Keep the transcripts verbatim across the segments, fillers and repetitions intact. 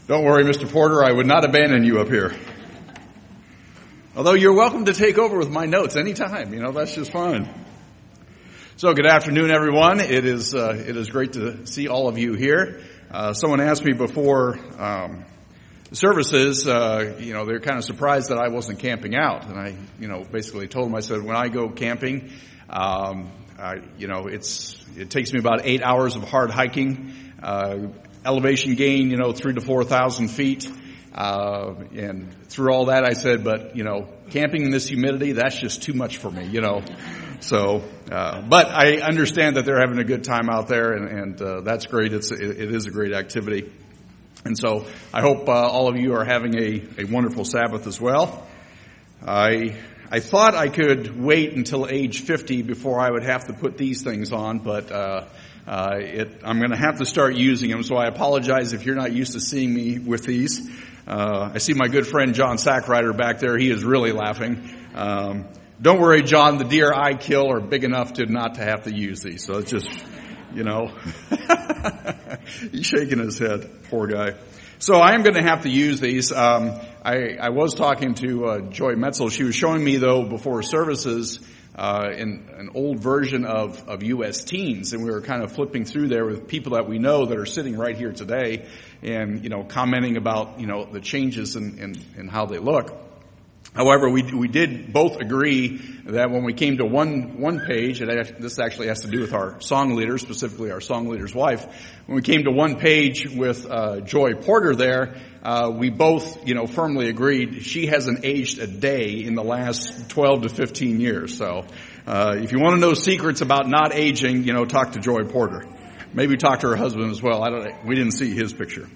Don't worry, Mister Porter, I would not abandon you up here. Although you're welcome to take over with my notes anytime, you know, that's just fine. So good afternoon, everyone. It is, uh, it is great to see all of you here. Uh, someone asked me before, um, services, uh, you know, they're kind of surprised that I wasn't camping out. And I, you know, basically told them, I said, when I go camping, um, I, you know, it's, it takes me about eight hours of hard hiking, uh, elevation gain, you know, three to four thousand feet. Uh, and through all that I said, but, you know, camping in this humidity, that's just too much for me, you know. So, uh, but I understand that they're having a good time out there, and, and uh, that's great. It's, it, it is a great activity. And so I hope uh, all of you are having a, a wonderful Sabbath as well. I, I thought I could wait until age fifty before I would have to put these things on, but, uh, Uh, it, I'm going to have to start using them, so I apologize if you're not used to seeing me with these. Uh, I see my good friend John Sackrider back there. He is really laughing. Um, don't worry, John. The deer I kill are big enough to not to have to use these. So it's just, you know, he's shaking his head. Poor guy. So I am going to have to use these. Um, I, I was talking to uh, Joy Metzel. She was showing me, though, before services, Uh, in an old version of, of U S Teens, and we were kind of flipping through there with people that we know that are sitting right here today, and you know, commenting about you know the changes in, in, in how they look. However, we we did both agree that when we came to one one page, and this actually has to do with our song leader, specifically our song leader's wife. When we came to one page with uh, Joy Porter there, uh, we both, you know, firmly agreed she hasn't aged a day in the last twelve to fifteen years. So, uh, if you want to know secrets about not aging, you know, talk to Joy Porter. Maybe talk to her husband as well. I don't. We didn't see his picture.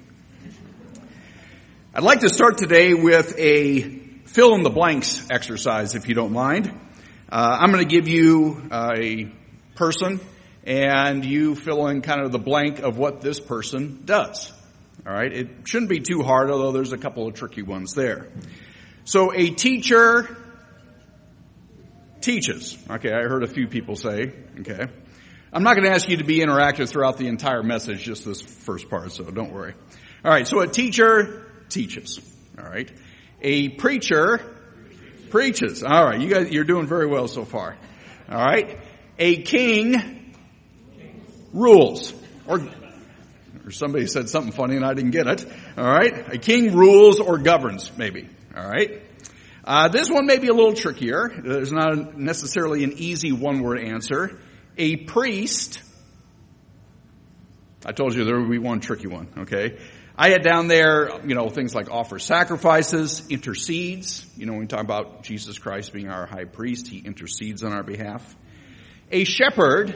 I'd like to start today with a fill in the blanks exercise, if you don't mind. Uh, I'm going to give you uh, a person, and you fill in kind of the blank of what this person does. All right? It shouldn't be too hard, although there's a couple of tricky ones there. So a teacher teaches. Okay, I heard a few people say. Okay. I'm not going to ask you to be interactive throughout the entire message, just this first part, so don't worry. All right, so a teacher teaches. All right. A preacher preaches. All right, you guys, you're doing very well so far. All right. A king rules. Or, or somebody said something funny and I didn't get it. All right. A king rules or governs, maybe. All right. Uh, this one may be a little trickier. There's not necessarily an easy one-word answer. A priest. I told you there would be one tricky one, okay? I had down there, you know, things like offer sacrifices, intercedes. You know, when we talk about Jesus Christ being our high priest, he intercedes on our behalf. A shepherd.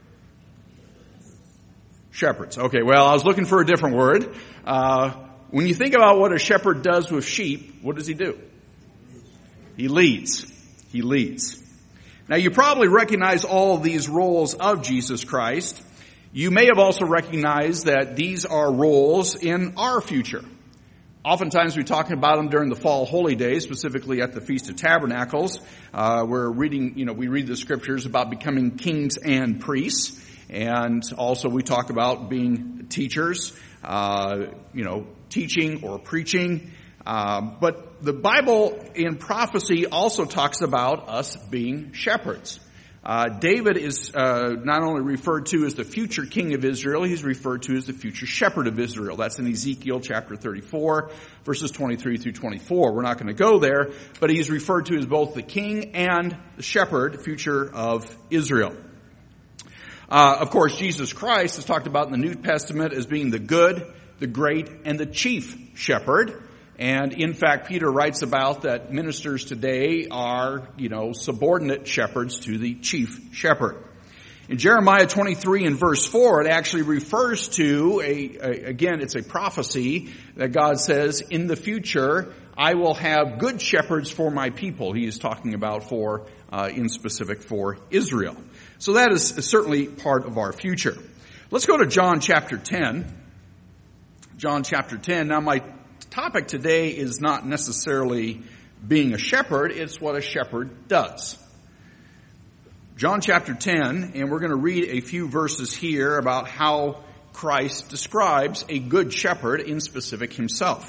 Shepherds. Okay, well, I was looking for a different word. Uh, when you think about what a shepherd does with sheep, what does he do? He leads. He leads. Now, you probably recognize all of these roles of Jesus Christ. You may have also recognized that these are roles in our future. Oftentimes we talk about them during the fall holy days, specifically at the Feast of Tabernacles. Uh, we're reading, you know, we read the scriptures about becoming kings and priests. And also we talk about being teachers, uh, you know, teaching or preaching. Uh, but the Bible in prophecy also talks about us being shepherds. Uh, David is uh, not only referred to as the future king of Israel, he's referred to as the future shepherd of Israel. That's in Ezekiel chapter thirty-four, verses twenty-three through twenty-four. We're not going to go there, but he's referred to as both the king and the shepherd, future of Israel. Uh, of course, Jesus Christ is talked about in the New Testament as being the good, the great, and the chief shepherd. And in fact, Peter writes about that ministers today are, you know, subordinate shepherds to the chief shepherd. In Jeremiah twenty-three and verse four, it actually refers to a, a again, it's a prophecy that God says, in the future, I will have good shepherds for my people. He is talking about for, uh, in specific for Israel. So that is certainly part of our future. Let's go to John chapter ten. John chapter ten. Now my topic today is not necessarily being a shepherd, it's what a shepherd does. John chapter ten, and we're going to read a few verses here about how Christ describes a good shepherd in specific himself.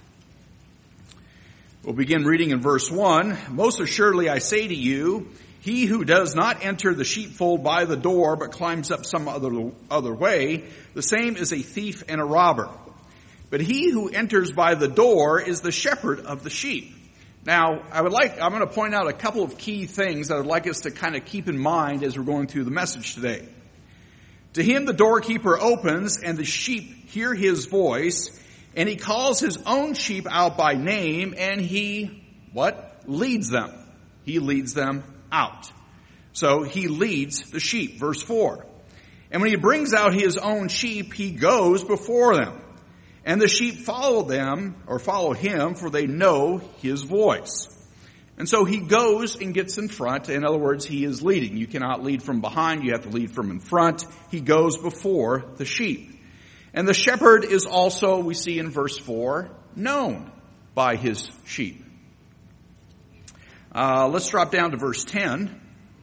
We'll begin reading in verse one. Most assuredly I say to you, he who does not enter the sheepfold by the door, but climbs up some other, other way, the same is a thief and a robber. But he who enters by the door is the shepherd of the sheep. Now, I would like, I'm going to point out a couple of key things that I'd like us to kind of keep in mind as we're going through the message today. To him the doorkeeper opens, and the sheep hear his voice, and he calls his own sheep out by name, and he, what? Leads them. He leads them out. So he leads the sheep, verse four. And when he brings out his own sheep, he goes before them. And the sheep follow them, or follow him, for they know his voice. And so he goes and gets in front. In other words, he is leading. You cannot lead from behind, you have to lead from in front. He goes before the sheep. And the shepherd is also, we see in verse four, known by his sheep. Uh, let's drop down to verse ten.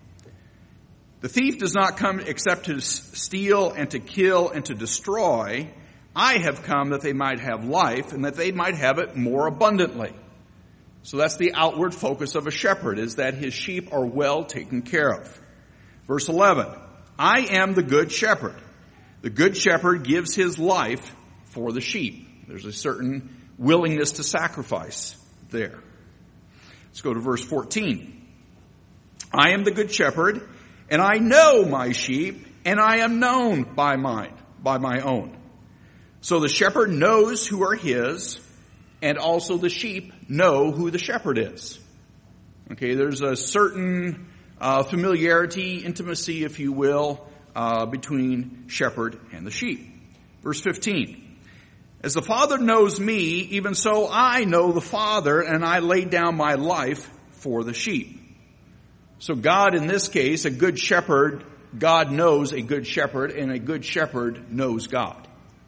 The thief does not come except to steal and to kill and to destroy. I have come that they might have life and that they might have it more abundantly. So that's the outward focus of a shepherd, is that his sheep are well taken care of. Verse eleven, I am the good shepherd. The good shepherd gives his life for the sheep. There's a certain willingness to sacrifice there. Let's go to verse fourteen. I am the good shepherd, and I know my sheep, and I am known by mine, by my own. So the shepherd knows who are his, and also the sheep know who the shepherd is. Okay, there's a certain uh, familiarity, intimacy, if you will, uh, between shepherd and the sheep. Verse fifteen. As the Father knows me, even so I know the Father, and I lay down my life for the sheep. So God, in this case, a good shepherd, God knows a good shepherd, and a good shepherd knows God.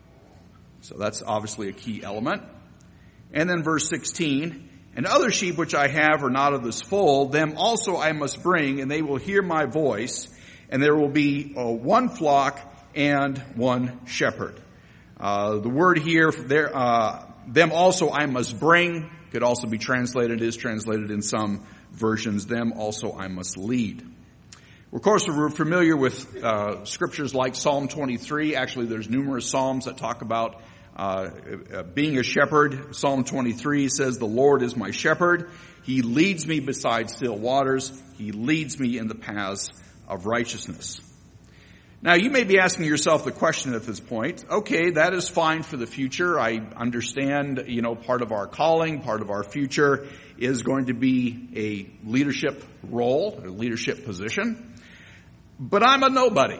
So that's obviously a key element. And then verse sixteen, and other sheep which I have are not of this fold, them also I must bring, and they will hear my voice, and there will be uh, one flock and one shepherd. Uh, the word here, there, uh, them also I must bring, could also be translated, is translated in some versions, them also I must lead. Of course, we're familiar with uh, scriptures like Psalm twenty-three. Actually, there's numerous psalms that talk about uh, uh being a shepherd. Psalm twenty-three says, the Lord is my shepherd. He leads me beside still waters. He leads me in the paths of righteousness. Now, you may be asking yourself the question at this point, okay, that is fine for the future. I understand, you know, part of our calling, part of our future is going to be a leadership role, a leadership position. But I'm a nobody.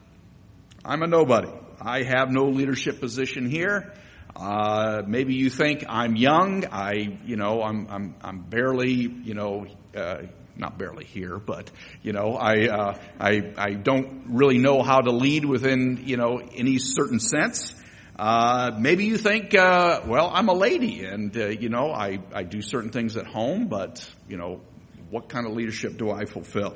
I'm a nobody. I have no leadership position here. Uh, maybe you think I'm young. I, you know, I'm, I'm, I'm barely, you know, uh, not barely here, but, you know, I, uh, I, I don't really know how to lead within, you know, any certain sense. Uh, maybe you think, uh, well, I'm a lady and, uh, you know, I, I do certain things at home, but, you know, what kind of leadership do I fulfill?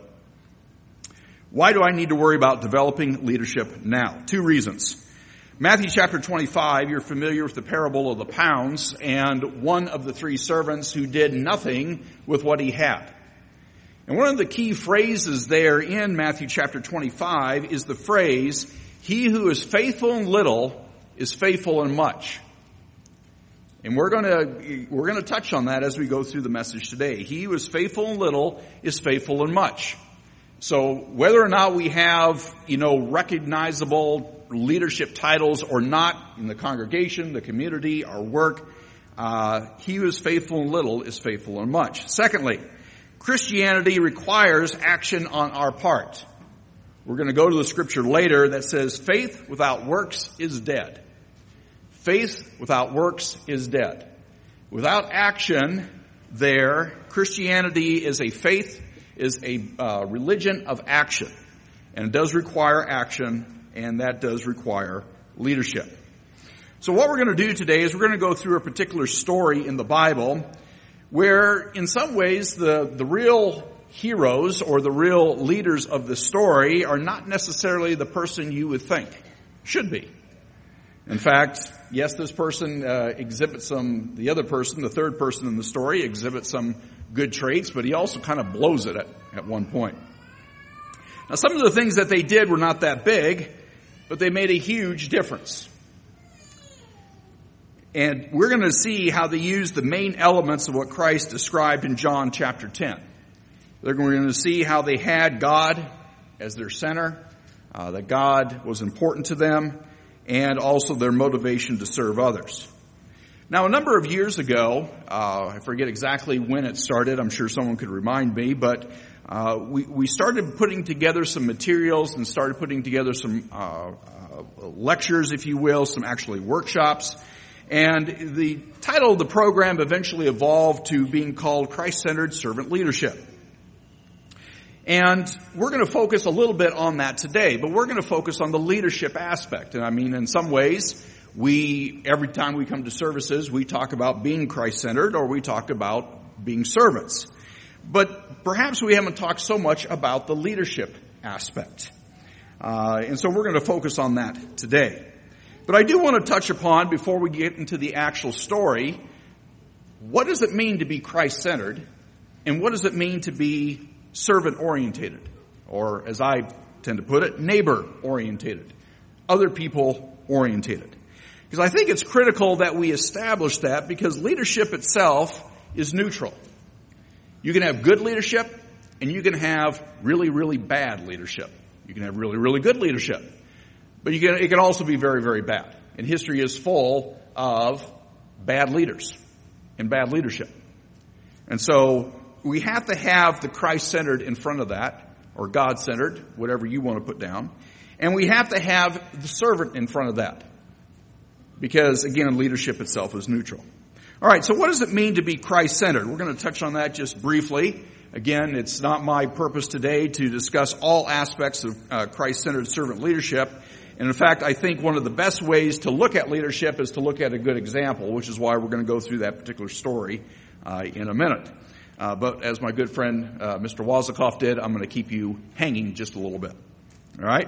Why do I need to worry about developing leadership now? Two reasons. Matthew chapter twenty-five, you're familiar with the parable of the pounds and one of the three servants who did nothing with what he had. And one of the key phrases there in Matthew chapter twenty-five is the phrase, he who is faithful in little is faithful in much. And we're going to, we're going to touch on that as we go through the message today. He who is faithful in little is faithful in much. So whether or not we have, you know, recognizable leadership titles or not in the congregation, the community, our work, uh, he who is faithful in little is faithful in much. Secondly, Christianity requires action on our part. We're going to go to the scripture later that says faith without works is dead. Faith without works is dead. Without action there, Christianity is a faith, is a uh, religion of action. And it does require action, and that does require leadership. So what we're going to do today is we're going to go through a particular story in the Bible where in some ways the, the real heroes or the real leaders of the story are not necessarily the person you would think should be. In fact, yes, this person uh, exhibits some, the other person, the third person in the story, exhibits some good traits, but he also kind of blows it at, at one point. Now, some of the things that they did were not that big, but they made a huge difference. And we're going to see how they used the main elements of what Christ described in John chapter ten. We're going to see how they had God as their center, uh, that God was important to them, and also their motivation to serve others. Now, a number of years ago, uh, I forget exactly when it started, I'm sure someone could remind me, but uh, we, we started putting together some materials and started putting together some uh, uh, lectures, if you will, some actually workshops. And the title of the program eventually evolved to being called Christ-Centered Servant Leadership. And we're going to focus a little bit on that today, but we're going to focus on the leadership aspect. And I mean, in some ways, we, every time we come to services, we talk about being Christ-centered or we talk about being servants. But perhaps we haven't talked so much about the leadership aspect. Uh, and so we're going to focus on that today. But I do want to touch upon, before we get into the actual story, what does it mean to be Christ-centered, and what does it mean to be servant-orientated, or as I tend to put it, neighbor-orientated, other people-orientated. Because I think it's critical that we establish that, because leadership itself is neutral. You can have good leadership, and you can have really, really bad leadership. You can have really, really good leadership. But you can, it can also be very, very bad. And history is full of bad leaders and bad leadership. And so we have to have the Christ-centered in front of that, or God-centered, whatever you want to put down. And we have to have the servant in front of that. Because, again, leadership itself is neutral. All right, so what does it mean to be Christ-centered? We're going to touch on that just briefly. Again, it's not my purpose today to discuss all aspects of uh, Christ-centered servant leadership. And in fact, I think one of the best ways to look at leadership is to look at a good example, which is why we're going to go through that particular story uh, in a minute. Uh, but as my good friend uh, Mister Wazakoff did, I'm going to keep you hanging just a little bit. All right?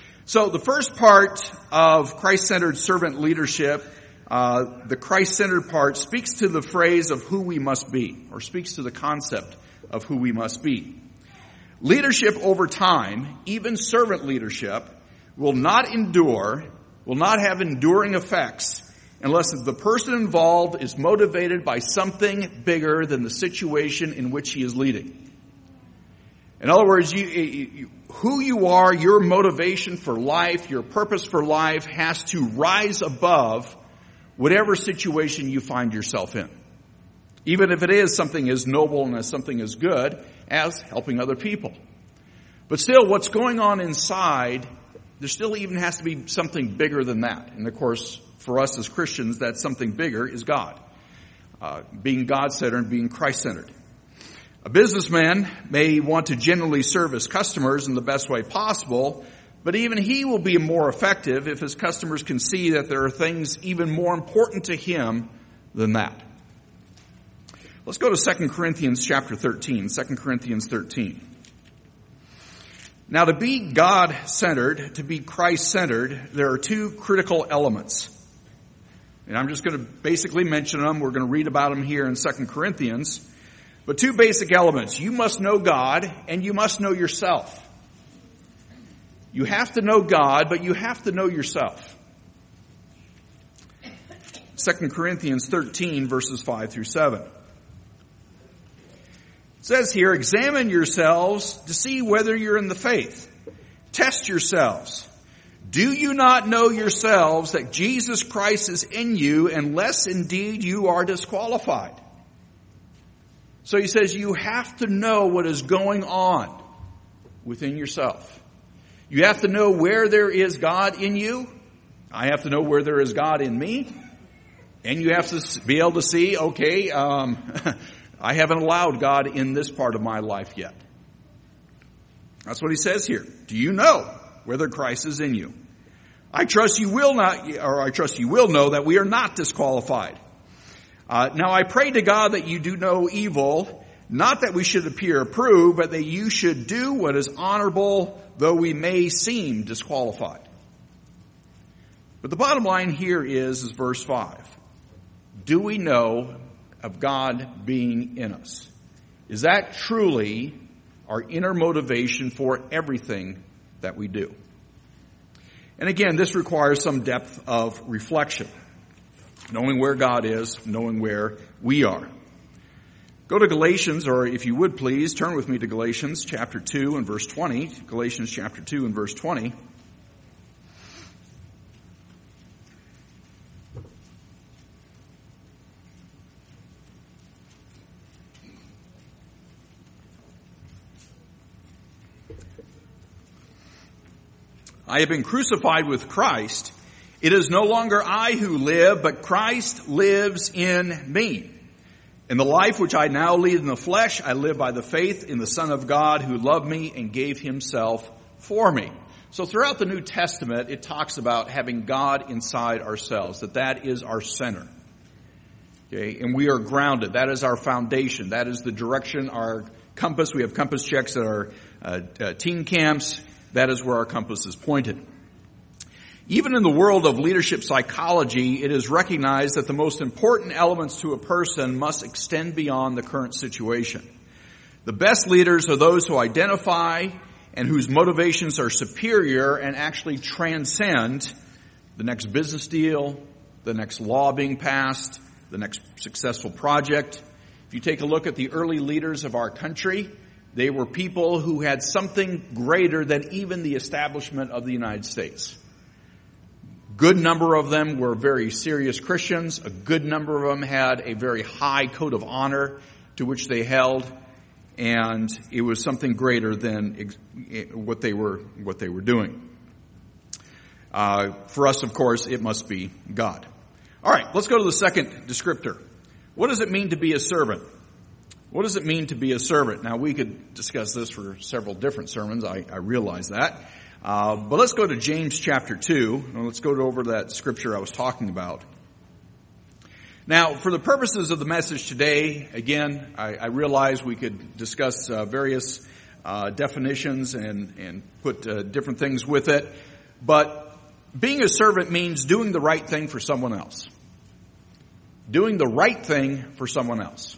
So the first part of Christ-centered servant leadership, uh, the Christ-centered part, speaks to the phrase of who we must be, or speaks to the concept of who we must be. Leadership over time, even servant leadership, will not endure, will not have enduring effects unless the person involved is motivated by something bigger than the situation in which he is leading. In other words, you, you, who you are, your motivation for life, your purpose for life has to rise above whatever situation you find yourself in. Even if it is something as noble and as something as good as helping other people. But still, what's going on inside, there still even has to be something bigger than that. And of course, for us as Christians, that something bigger is God. Uh, being God-centered and being Christ-centered. A businessman may want to genuinely serve his customers in the best way possible, but even he will be more effective if his customers can see that there are things even more important to him than that. Let's go to Second Corinthians chapter thirteen. Second Corinthians thirteen. Now, to be God-centered, to be Christ-centered, there are two critical elements. And I'm just going to basically mention them. We're going to read about them here in Second Corinthians. But two basic elements. You must know God, and you must know yourself. You have to know God, but you have to know yourself. Second Corinthians thirteen, verses five through seven. It says here, examine yourselves to see whether you're in the faith. Test yourselves. Do you not know yourselves that Jesus Christ is in you, unless indeed you are disqualified? So he says you have to know what is going on within yourself. You have to know where there is God in you. I have to know where there is God in me. And you have to be able to see, okay, um, I haven't allowed God in this part of my life yet. That's what he says here. Do you know whether Christ is in you? I trust you will not, or I trust you will know that we are not disqualified. Uh, now I pray to God that you do no evil, not that we should appear approved, but that you should do what is honorable, though we may seem disqualified. But the bottom line here is, is verse five. Do we know of God being in us? Is that truly our inner motivation for everything that we do? And again, this requires some depth of reflection. Knowing where God is, knowing where we are. Go to Galatians, or if you would please, turn with me to Galatians chapter two and verse twenty. Galatians chapter two and verse twenty. I have been crucified with Christ. It is no longer I who live, but Christ lives in me. In the life which I now lead in the flesh, I live by the faith in the Son of God who loved me and gave himself for me. So throughout the New Testament, it talks about having God inside ourselves, that that is our center. Okay, and we are grounded. That is our foundation. That is the direction, our compass. We have compass checks at our uh, uh, teen camps. That is where our compass is pointed. Even in the world of leadership psychology, it is recognized that the most important elements to a person must extend beyond the current situation. The best leaders are those who identify and whose motivations are superior and actually transcend the next business deal, the next law being passed, the next successful project. If you take a look at the early leaders of our country, they were people who had something greater than even the establishment of the United States. Good number of them were very serious Christians. A good number of them had a very high code of honor to which they held, and it was something greater than what they were what they were doing. Uh, for us, of course, it must be God. All right, let's go to the second descriptor. What does it mean to be a servant? What does it mean to be a servant? Now, we could discuss this for several different sermons. I, I realize that. Uh, but let's go to James chapter two, and let's go over that scripture I was talking about. Now, for the purposes of the message today, again, I, I realize we could discuss uh, various uh, definitions and, and put uh, different things with it, but being a servant means doing the right thing for someone else. Doing the right thing for someone else.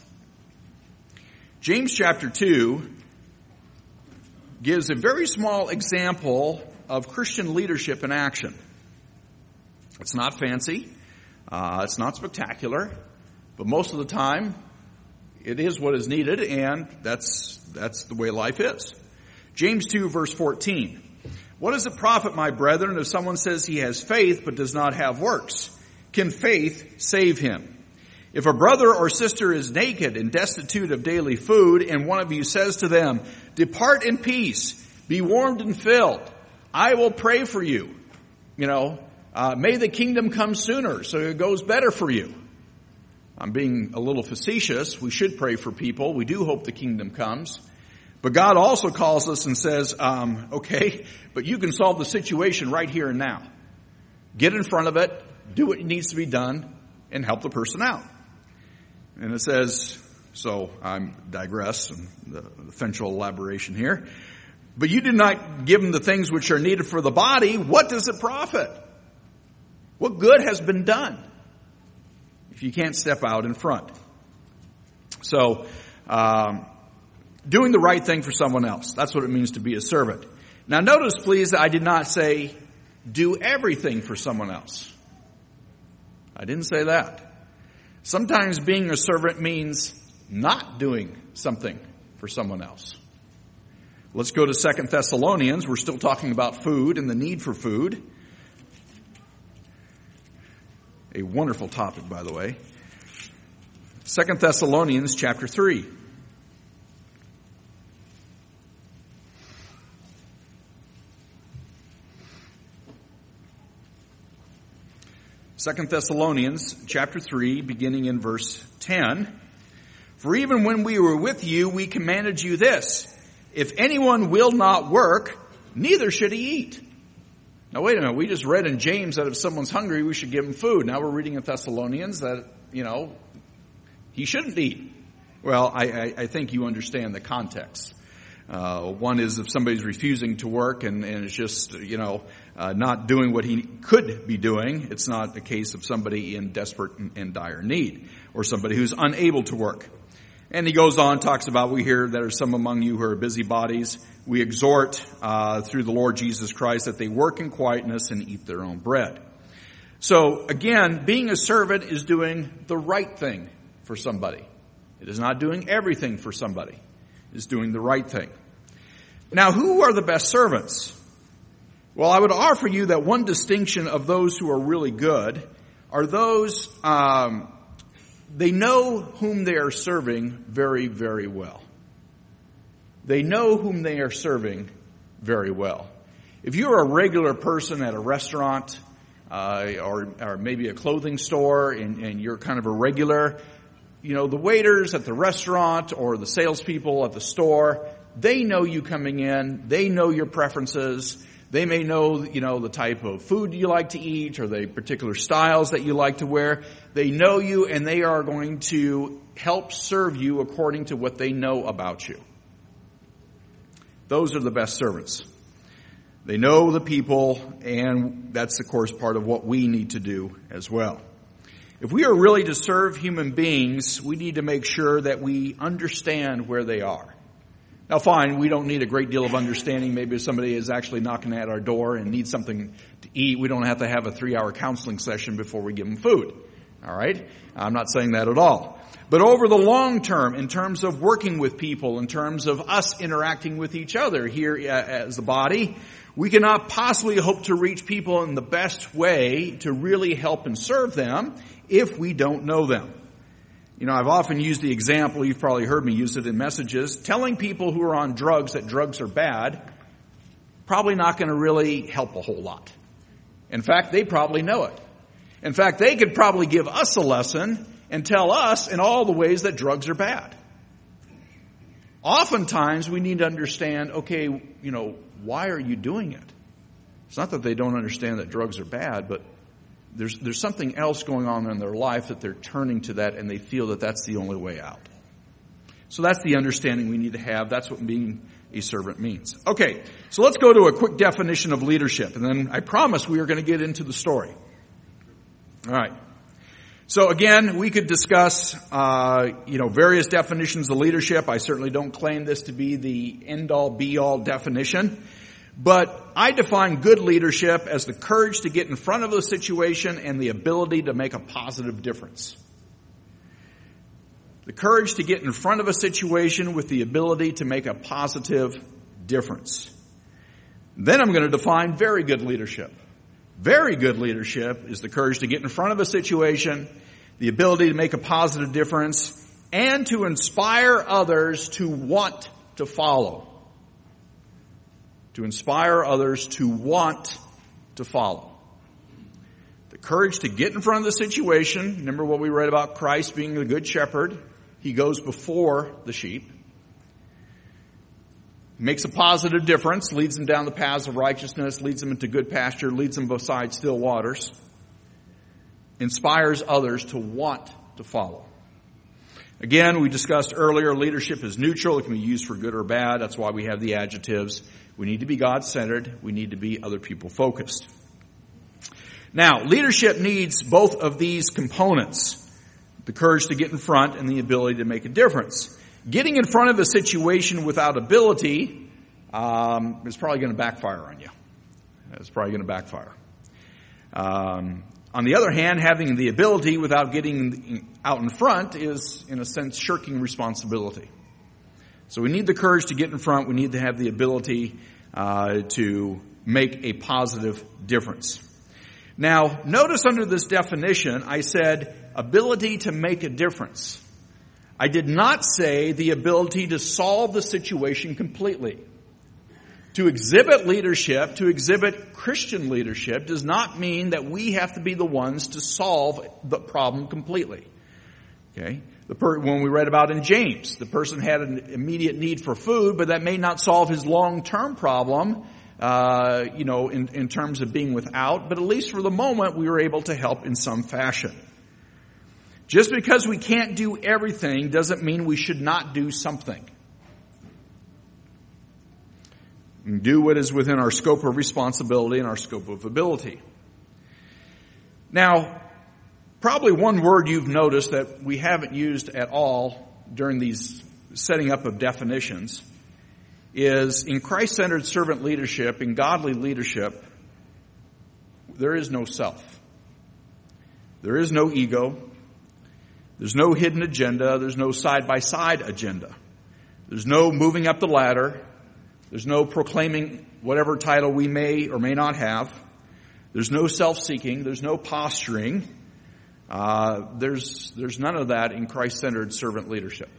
James chapter two gives a very small example of Christian leadership in action. It's not fancy. Uh, it's not spectacular. But most of the time, it is what is needed, and that's that's the way life is. James two, verse fourteen. What does it profit, my brethren, if someone says he has faith but does not have works? Can faith save him? If a brother or sister is naked and destitute of daily food, and one of you says to them, depart in peace, be warmed and filled, I will pray for you. You know, uh, may the kingdom come sooner so it goes better for you. I'm being a little facetious. We should pray for people. We do hope the kingdom comes. But God also calls us and says, um, okay, but you can solve the situation right here and now. Get in front of it, do what needs to be done, and help the person out. And it says, so I digress, and the eventual elaboration here. But you do not give them the things which are needed for the body. What does it profit? What good has been done if you can't step out in front? So, um, doing the right thing for someone else. That's what it means to be a servant. Now notice, please, that I did not say do everything for someone else. I didn't say that. Sometimes being a servant means not doing something for someone else. Let's go to Second Thessalonians. We're still talking about food and the need for food. A wonderful topic, by the way. Second Thessalonians chapter three. Second Thessalonians chapter three, beginning in verse ten. For even when we were with you, we commanded you this: if anyone will not work, neither should he eat. Now wait a minute, we just read in James that if someone's hungry, we should give him food. Now we're reading in Thessalonians that, you know, he shouldn't eat. Well, I, I, I think you understand the context. Uh, one is if somebody's refusing to work and, and it's just, you know, uh, not doing what he could be doing. It's not a case of somebody in desperate and, and dire need, or somebody who's unable to work. And he goes on, talks about, we hear there are some among you who are busybodies. We exhort uh, through the Lord Jesus Christ that they work in quietness and eat their own bread. So again, being a servant is doing the right thing for somebody. It is not doing everything for somebody. It is doing the right thing. Now, who are the best servants? Well, I would offer you that one distinction of those who are really good are those, um, they know whom they are serving very, very well. They know whom they are serving very well. If you're a regular person at a restaurant, uh, or, or maybe a clothing store, and, and you're kind of a regular, you know, the waiters at the restaurant or the salespeople at the store, they know you coming in. They know your preferences. They may know, you know, the type of food you like to eat or the particular styles that you like to wear. They know you, and they are going to help serve you according to what they know about you. Those are the best servants. They know the people, and that's, of course, part of what we need to do as well. If we are really to serve human beings, we need to make sure that we understand where they are. Now, fine, we don't need a great deal of understanding. Maybe if somebody is actually knocking at our door and needs something to eat, we don't have to have a three-hour counseling session before we give them food. All right? I'm not saying that at all. But over the long term, in terms of working with people, in terms of us interacting with each other here as a body, we cannot possibly hope to reach people in the best way to really help and serve them if we don't know them. You know, I've often used the example, you've probably heard me use it in messages, telling people who are on drugs that drugs are bad, probably not going to really help a whole lot. In fact, they probably know it. In fact, they could probably give us a lesson and tell us in all the ways that drugs are bad. Oftentimes, we need to understand, okay, you know, why are you doing it? It's not that they don't understand that drugs are bad, but There's, there's something else going on in their life that they're turning to that, and they feel that that's the only way out. So that's the understanding we need to have. That's what being a servant means. Okay, so let's go to a quick definition of leadership, and then I promise we are going to get into the story. All right. So again, we could discuss, uh, you know, various definitions of leadership. I certainly don't claim this to be the end-all, be-all definition. But I define good leadership as the courage to get in front of a situation and the ability to make a positive difference. The courage to get in front of a situation with the ability to make a positive difference. Then I'm going to define very good leadership. Very good leadership is the courage to get in front of a situation, the ability to make a positive difference, and to inspire others to want to follow. To inspire others to want to follow. The courage to get in front of the situation. Remember what we read about Christ being the good shepherd. He goes before the sheep. Makes a positive difference. Leads them down the paths of righteousness. Leads them into good pasture. Leads them beside still waters. Inspires others to want to follow. Again, we discussed earlier, leadership is neutral. It can be used for good or bad. That's why we have the adjectives. We need to be God-centered. We need to be other people-focused. Now, leadership needs both of these components. The courage to get in front and the ability to make a difference. Getting in front of a situation without ability um, is probably going to backfire on you. It's probably going to backfire. Um, on the other hand, having the ability without getting out in front is, in a sense, shirking responsibility. So we need the courage to get in front. We need to have the ability uh, to make a positive difference. Now, notice under this definition, I said ability to make a difference. I did not say the ability to solve the situation completely. To exhibit leadership, to exhibit Christian leadership, does not mean that we have to be the ones to solve the problem completely. Okay? The per- when we read about in James, the person had an immediate need for food, but that may not solve his long-term problem, uh, you know, in, in terms of being without. But at least for the moment, we were able to help in some fashion. Just because we can't do everything doesn't mean we should not do something. and do what is within our scope of responsibility and our scope of ability. Now, probably one word you've noticed that we haven't used at all during these setting up of definitions is in Christ-centered servant leadership, in godly leadership, there is no self. There is no ego. There's no hidden agenda. There's no side-by-side agenda. There's no moving up the ladder. There's no proclaiming whatever title we may or may not have. There's no self-seeking. There's no posturing. Uh, there's, there's none of that in Christ-centered servant leadership.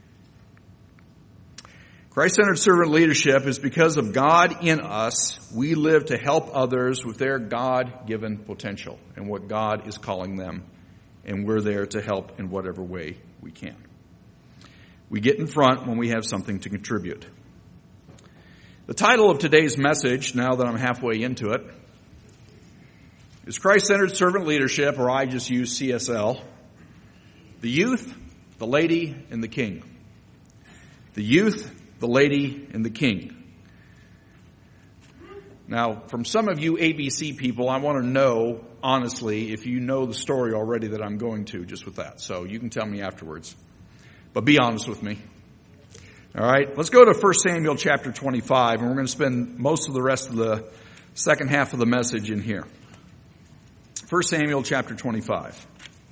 Christ-centered servant leadership is because of God in us, we live to help others with their God-given potential and what God is calling them, and we're there to help in whatever way we can. We get in front when we have something to contribute. The title of today's message, now that I'm halfway into it, is Christ-centered servant leadership, or I just use C S L, the youth, the lady, and the king. The youth, the lady, and the king. Now, from some of you A B C people, I want to know, honestly, if you know the story already that I'm going to, just with that. So you can tell me afterwards. But be honest with me. All right, let's go to First Samuel chapter twenty-five, and we're going to spend most of the rest of the second half of the message in here. First Samuel chapter twenty-five.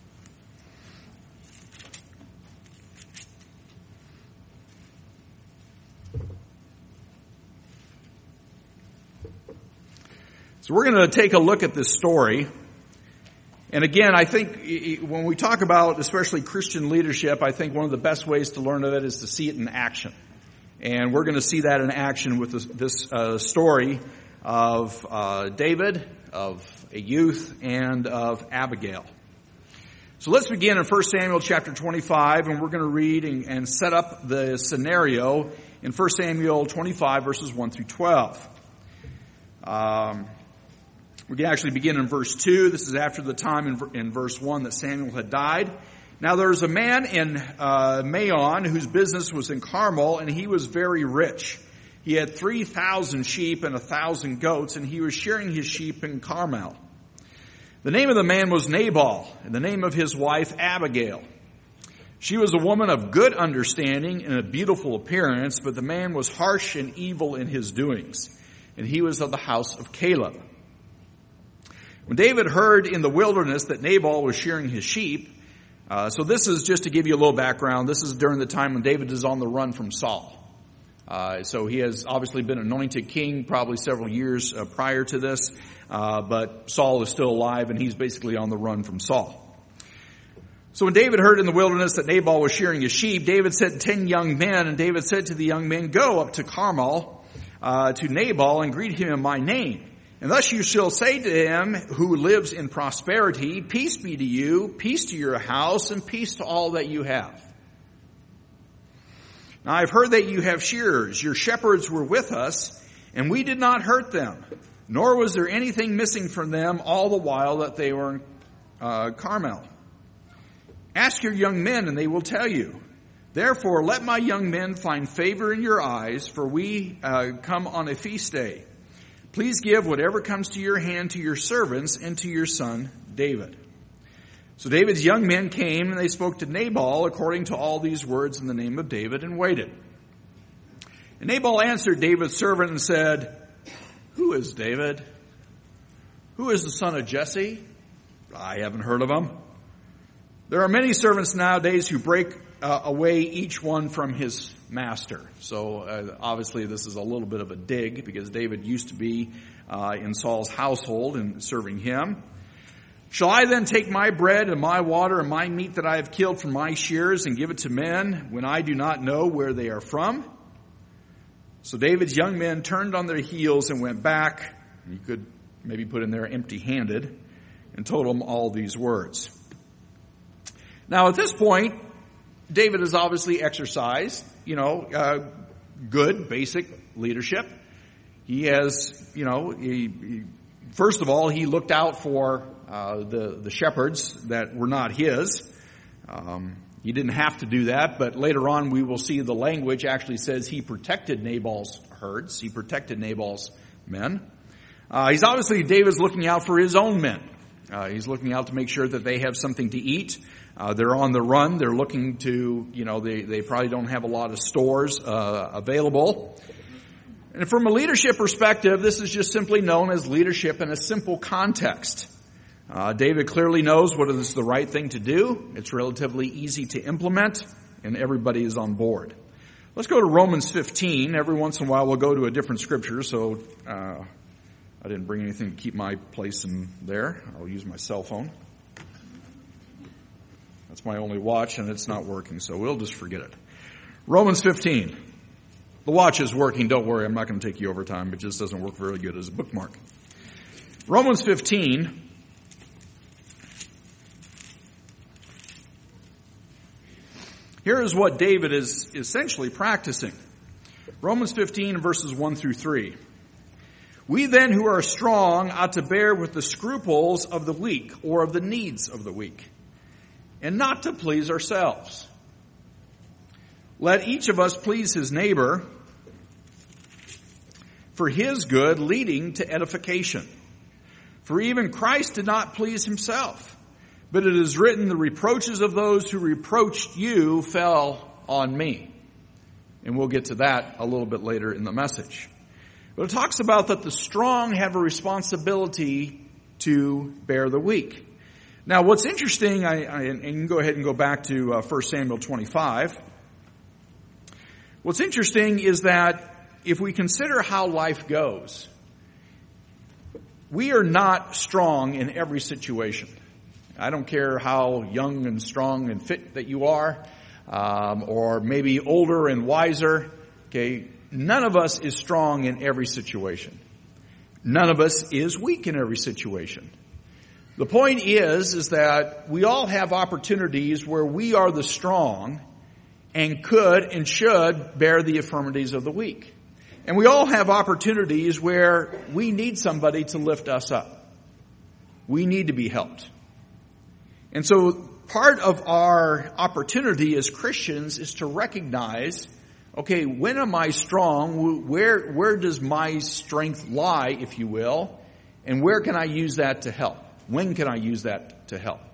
So we're going to take a look at this story. And again, I think when we talk about especially Christian leadership, I think one of the best ways to learn of it is to see it in action. And we're going to see that in action with this, this uh, story of uh, David, of a youth, and of Abigail. So let's begin in First Samuel chapter twenty-five, and we're going to read and, and set up the scenario in First Samuel twenty-five, verses one through twelve. Um... We can actually begin in verse two. This is after the time in, in verse one that Samuel had died. Now there was a man in uh, Maon whose business was in Carmel, and he was very rich. He had three thousand sheep and a thousand goats, and he was shearing his sheep in Carmel. The name of the man was Nabal, and the name of his wife Abigail. She was a woman of good understanding and a beautiful appearance, but the man was harsh and evil in his doings, and he was of the house of Caleb. When David heard in the wilderness that Nabal was shearing his sheep, uh, so this is just to give you a little background. This is during the time when David is on the run from Saul. Uh, so he has obviously been anointed king probably several years uh, prior to this, uh, but Saul is still alive and he's basically on the run from Saul. So when David heard in the wilderness that Nabal was shearing his sheep, David sent ten young men, and David said to the young men, "Go up to Carmel uh, to Nabal and greet him in my name. And thus you shall say to him who lives in prosperity, peace be to you, peace to your house, and peace to all that you have. Now I've heard that you have shearers. Your shepherds were with us, and we did not hurt them, nor was there anything missing from them all the while that they were in uh, Carmel. Ask your young men, and they will tell you. Therefore, let my young men find favor in your eyes, for we uh, come on a feast day. Please give whatever comes to your hand to your servants and to your son David." So David's young men came, and they spoke to Nabal according to all these words in the name of David, and waited. And Nabal answered David's servant and said, "Who is David? Who is the son of Jesse? I haven't heard of him. There are many servants nowadays who break uh, away each one from his master." So uh, obviously this is a little bit of a dig, because David used to be uh, in Saul's household and serving him. "Shall I then take my bread and my water and my meat that I have killed from my shears and give it to men when I do not know where they are from?" So David's young men turned on their heels and went back. You could maybe put in there empty-handed, and told them all these words. Now at this point, David has obviously exercised, you know, uh, good, basic leadership. He has, you know, he, he, first of all, he looked out for uh, the, the shepherds that were not his. Um, he didn't have to do that, but later on we will see the language actually says he protected Nabal's herds. He protected Nabal's men. Uh, he's obviously, David's looking out for his own men. Uh, he's looking out to make sure that they have something to eat. Uh, they're on the run. They're looking to, you know, they, they probably don't have a lot of stores uh, available. And from a leadership perspective, this is just simply known as leadership in a simple context. Uh, David clearly knows what is the right thing to do. It's relatively easy to implement, and everybody is on board. Let's go to Romans fifteen. Every once in a while we'll go to a different scripture, so uh, I didn't bring anything to keep my place in there. I'll use my cell phone. That's my only watch, and it's not working, so we'll just forget it. Romans fifteen. The watch is working, don't worry, I'm not going to take you over time. It just doesn't work very good as a bookmark. Romans fifteen. Here is what David is essentially practicing. Romans fifteen, verses one through three. We then who are strong ought to bear with the scruples of the weak, or of the needs of the weak, and not to please ourselves. Let each of us please his neighbor for his good, leading to edification. For even Christ did not please himself, but it is written, the reproaches of those who reproached you fell on me. And we'll get to that a little bit later in the message. But it talks about that the strong have a responsibility to bear the weak. Now, what's interesting, I, I, and you can go ahead and go back to uh, First Samuel twenty-five. What's interesting is that if we consider how life goes, we are not strong in every situation. I don't care how young and strong and fit that you are, um, or maybe older and wiser. Okay, none of us is strong in every situation. None of us is weak in every situation. The point is, is that we all have opportunities where we are the strong and could and should bear the infirmities of the weak. And we all have opportunities where we need somebody to lift us up. We need to be helped. And so part of our opportunity as Christians is to recognize, okay, when am I strong? Where, where does my strength lie, if you will? And where can I use that to help? When can I use that to help?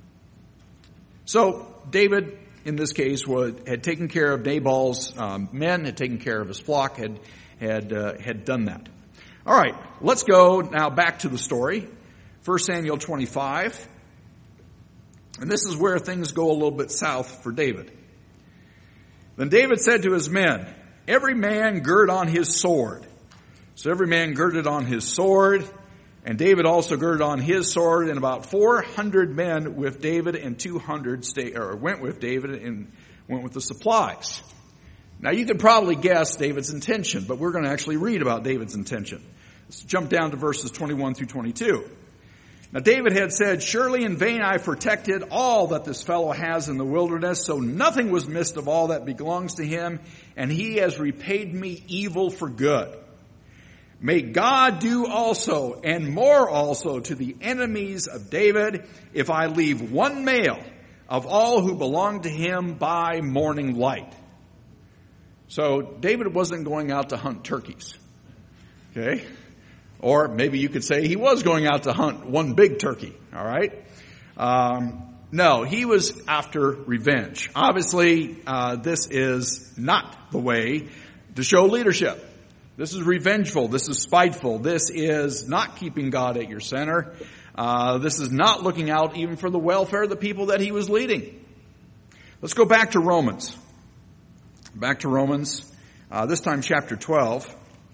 So David, in this case, was, had taken care of Nabal's um, men, had taken care of his flock, had had uh, had done that. All right, let's go now back to the story. First Samuel twenty-five. And this is where things go a little bit south for David. Then David said to his men, every man gird on his sword. So every man girded on his sword, and David also girded on his sword, and about four hundred men with David, and two hundred stay, or went with David and went with the supplies. Now you can probably guess David's intention, but we're going to actually read about David's intention. Let's jump down to verses twenty-one through twenty-two. Now David had said, surely in vain I protected all that this fellow has in the wilderness, so nothing was missed of all that belongs to him, and he has repaid me evil for good. May God do also, and more also, to the enemies of David, if I leave one male of all who belong to him by morning light. So David wasn't going out to hunt turkeys. Okay? Or maybe you could say he was going out to hunt one big turkey. All right? Um, no, he was after revenge. Obviously, uh, this is not the way to show leadership. This is revengeful. This is spiteful. This is not keeping God at your center. Uh, this is not looking out even for the welfare of the people that he was leading. Let's go back to Romans. Back to Romans, uh, this time chapter twelve.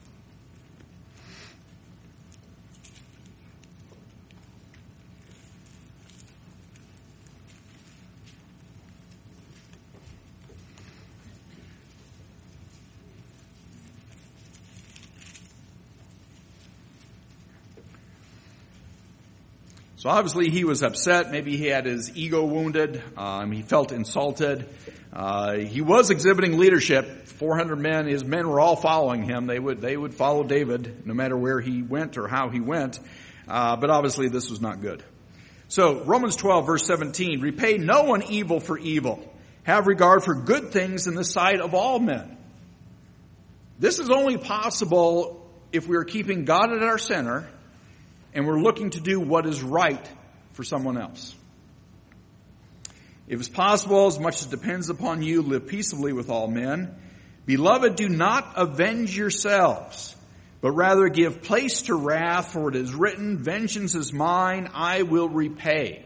So obviously he was upset. Maybe he had his ego wounded. Um, he felt insulted. Uh, he was exhibiting leadership. four hundred men, his men were all following him. They would, they would follow David no matter where he went or how he went. Uh, but obviously this was not good. So Romans twelve verse seventeen, repay no one evil for evil. Have regard for good things in the sight of all men. This is only possible if we are keeping God at our center and we're looking to do what is right for someone else. If it's possible, as much as depends upon you, live peaceably with all men. Beloved, do not avenge yourselves, but rather give place to wrath, for it is written, vengeance is mine, I will repay.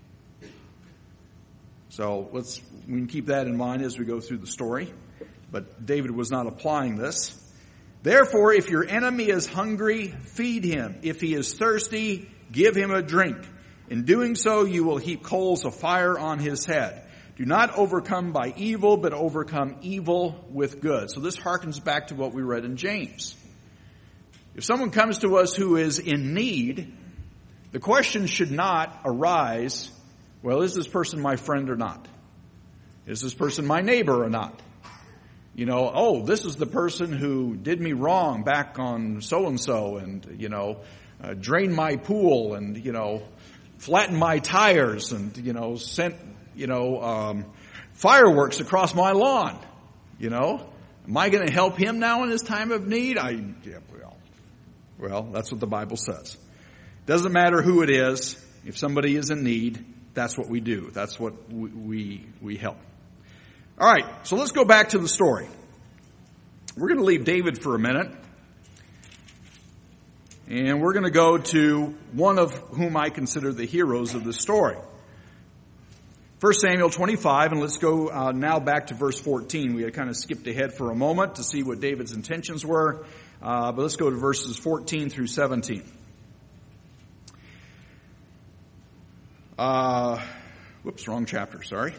So let's, we can keep that in mind as we go through the story. But David was not applying this. Therefore, if your enemy is hungry, feed him. If he is thirsty, give him a drink. In doing so, you will heap coals of fire on his head. Do not overcome by evil, but overcome evil with good. So this harkens back to what we read in James. If someone comes to us who is in need, the question should not arise, well, is this person my friend or not? Is this person my neighbor or not? You know, oh, this is the person who did me wrong back on so-and-so and, you know, uh, drained my pool and, you know, flattened my tires and, you know, sent, you know, um, fireworks across my lawn. You know, am I going to help him now in his time of need? I, yeah, well, well, that's what the Bible says. Doesn't matter who it is. If somebody is in need, that's what we do. That's what we, we, we help. All right, so let's go back to the story. We're going to leave David for a minute. And we're going to go to one of whom I consider the heroes of the story. First Samuel twenty-five, and let's go uh, now back to verse fourteen. We had kind of skipped ahead for a moment to see what David's intentions were. Uh, but let's go to verses fourteen through seventeen. Uh, whoops, wrong chapter, sorry.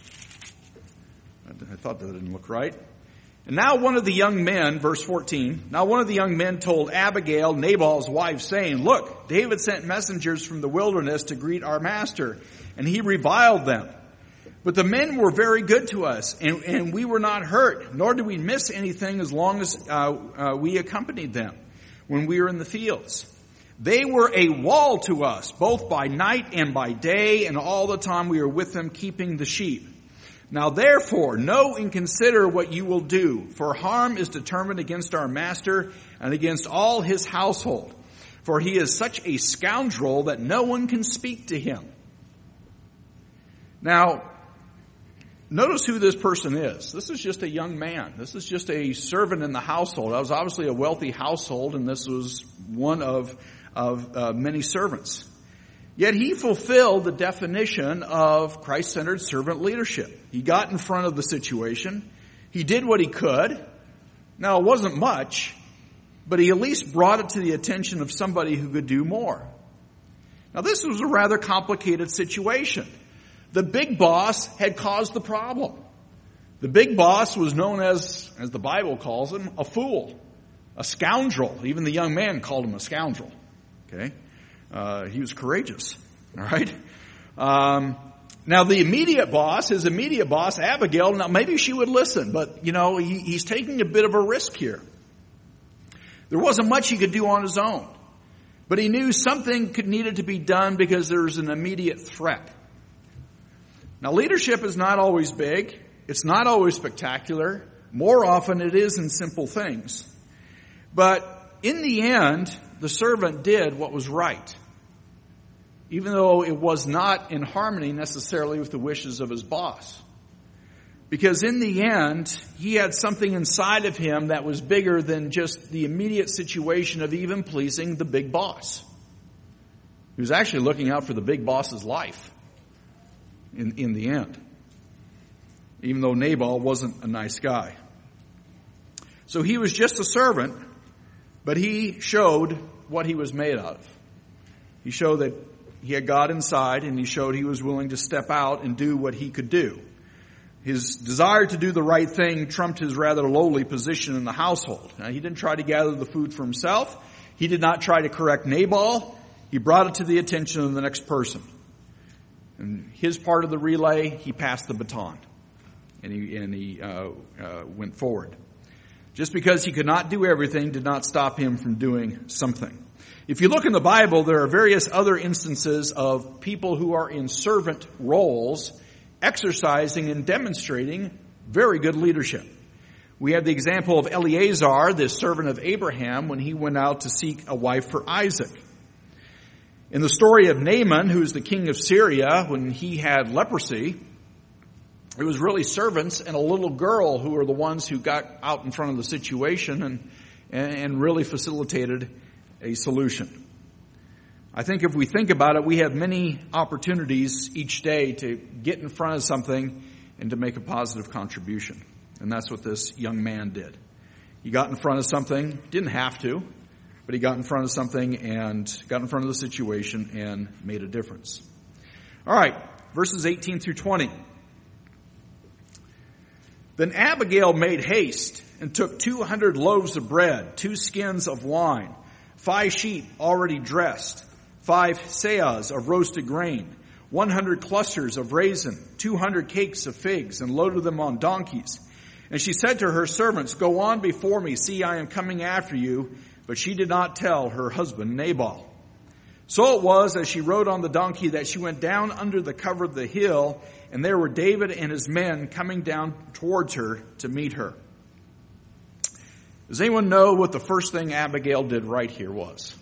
I thought that didn't look right. And now one of the young men, verse fourteen, now one of the young men told Abigail, Nabal's wife, saying, look, David sent messengers from the wilderness to greet our master, and he reviled them. But the men were very good to us, and, and we were not hurt, nor did we miss anything as long as uh, uh, we accompanied them when we were in the fields. They were a wall to us, both by night and by day, and all the time we were with them keeping the sheep. Now therefore, know and consider what you will do, for harm is determined against our master and against all his household. For he is such a scoundrel that no one can speak to him. Now, notice who this person is. This is just a young man. This is just a servant in the household. That was obviously a wealthy household, and this was one of, of uh, many servants. Yet he fulfilled the definition of Christ-centered servant leadership. He got in front of the situation. He did what he could. Now, it wasn't much, but he at least brought it to the attention of somebody who could do more. Now, this was a rather complicated situation. The big boss had caused the problem. The big boss was known as, as the Bible calls him, a fool, a scoundrel. Even the young man called him a scoundrel. Okay? Uh, he was courageous, all right? Um, now, the immediate boss, his immediate boss, Abigail, now maybe she would listen, but, you know, he, he's taking a bit of a risk here. There wasn't much he could do on his own, but he knew something could needed to be done because there was an immediate threat. Now, leadership is not always big. It's not always spectacular. More often, it is in simple things. But in the end, the servant did what was right, even though it was not in harmony necessarily with the wishes of his boss. Because in the end, he had something inside of him that was bigger than just the immediate situation of even pleasing the big boss. He was actually looking out for the big boss's life in, in the end, even though Nabal wasn't a nice guy. So he was just a servant, but he showed what he was made of. He showed that he had God inside, and he showed he was willing to step out and do what he could do. His desire to do the right thing trumped his rather lowly position in the household. Now, he didn't try to gather the food for himself. He did not try to correct Nabal. He brought it to the attention of the next person. And his part of the relay, he passed the baton. And he, and he uh, uh, went forward. Just because he could not do everything did not stop him from doing something. If you look in the Bible, there are various other instances of people who are in servant roles exercising and demonstrating very good leadership. We have the example of Eleazar, the servant of Abraham, when he went out to seek a wife for Isaac. In the story of Naaman, who is the king of Syria, when he had leprosy, it was really servants and a little girl who were the ones who got out in front of the situation and, and really facilitated a solution. I think if we think about it, we have many opportunities each day to get in front of something and to make a positive contribution. And that's what this young man did. He got in front of something, didn't have to, but he got in front of something and got in front of the situation and made a difference. All right, verses eighteen through twenty. Then Abigail made haste and took two hundred loaves of bread, two skins of wine, five sheep already dressed, five seahs of roasted grain, one hundred clusters of raisin, two hundred cakes of figs, and loaded them on donkeys. And she said to her servants, "Go on before me, see, I am coming after you." But she did not tell her husband Nabal. So it was, as she rode on the donkey, that she went down under the cover of the hill, and there were David and his men coming down towards her to meet her. Does anyone know what the first thing Abigail did right here was?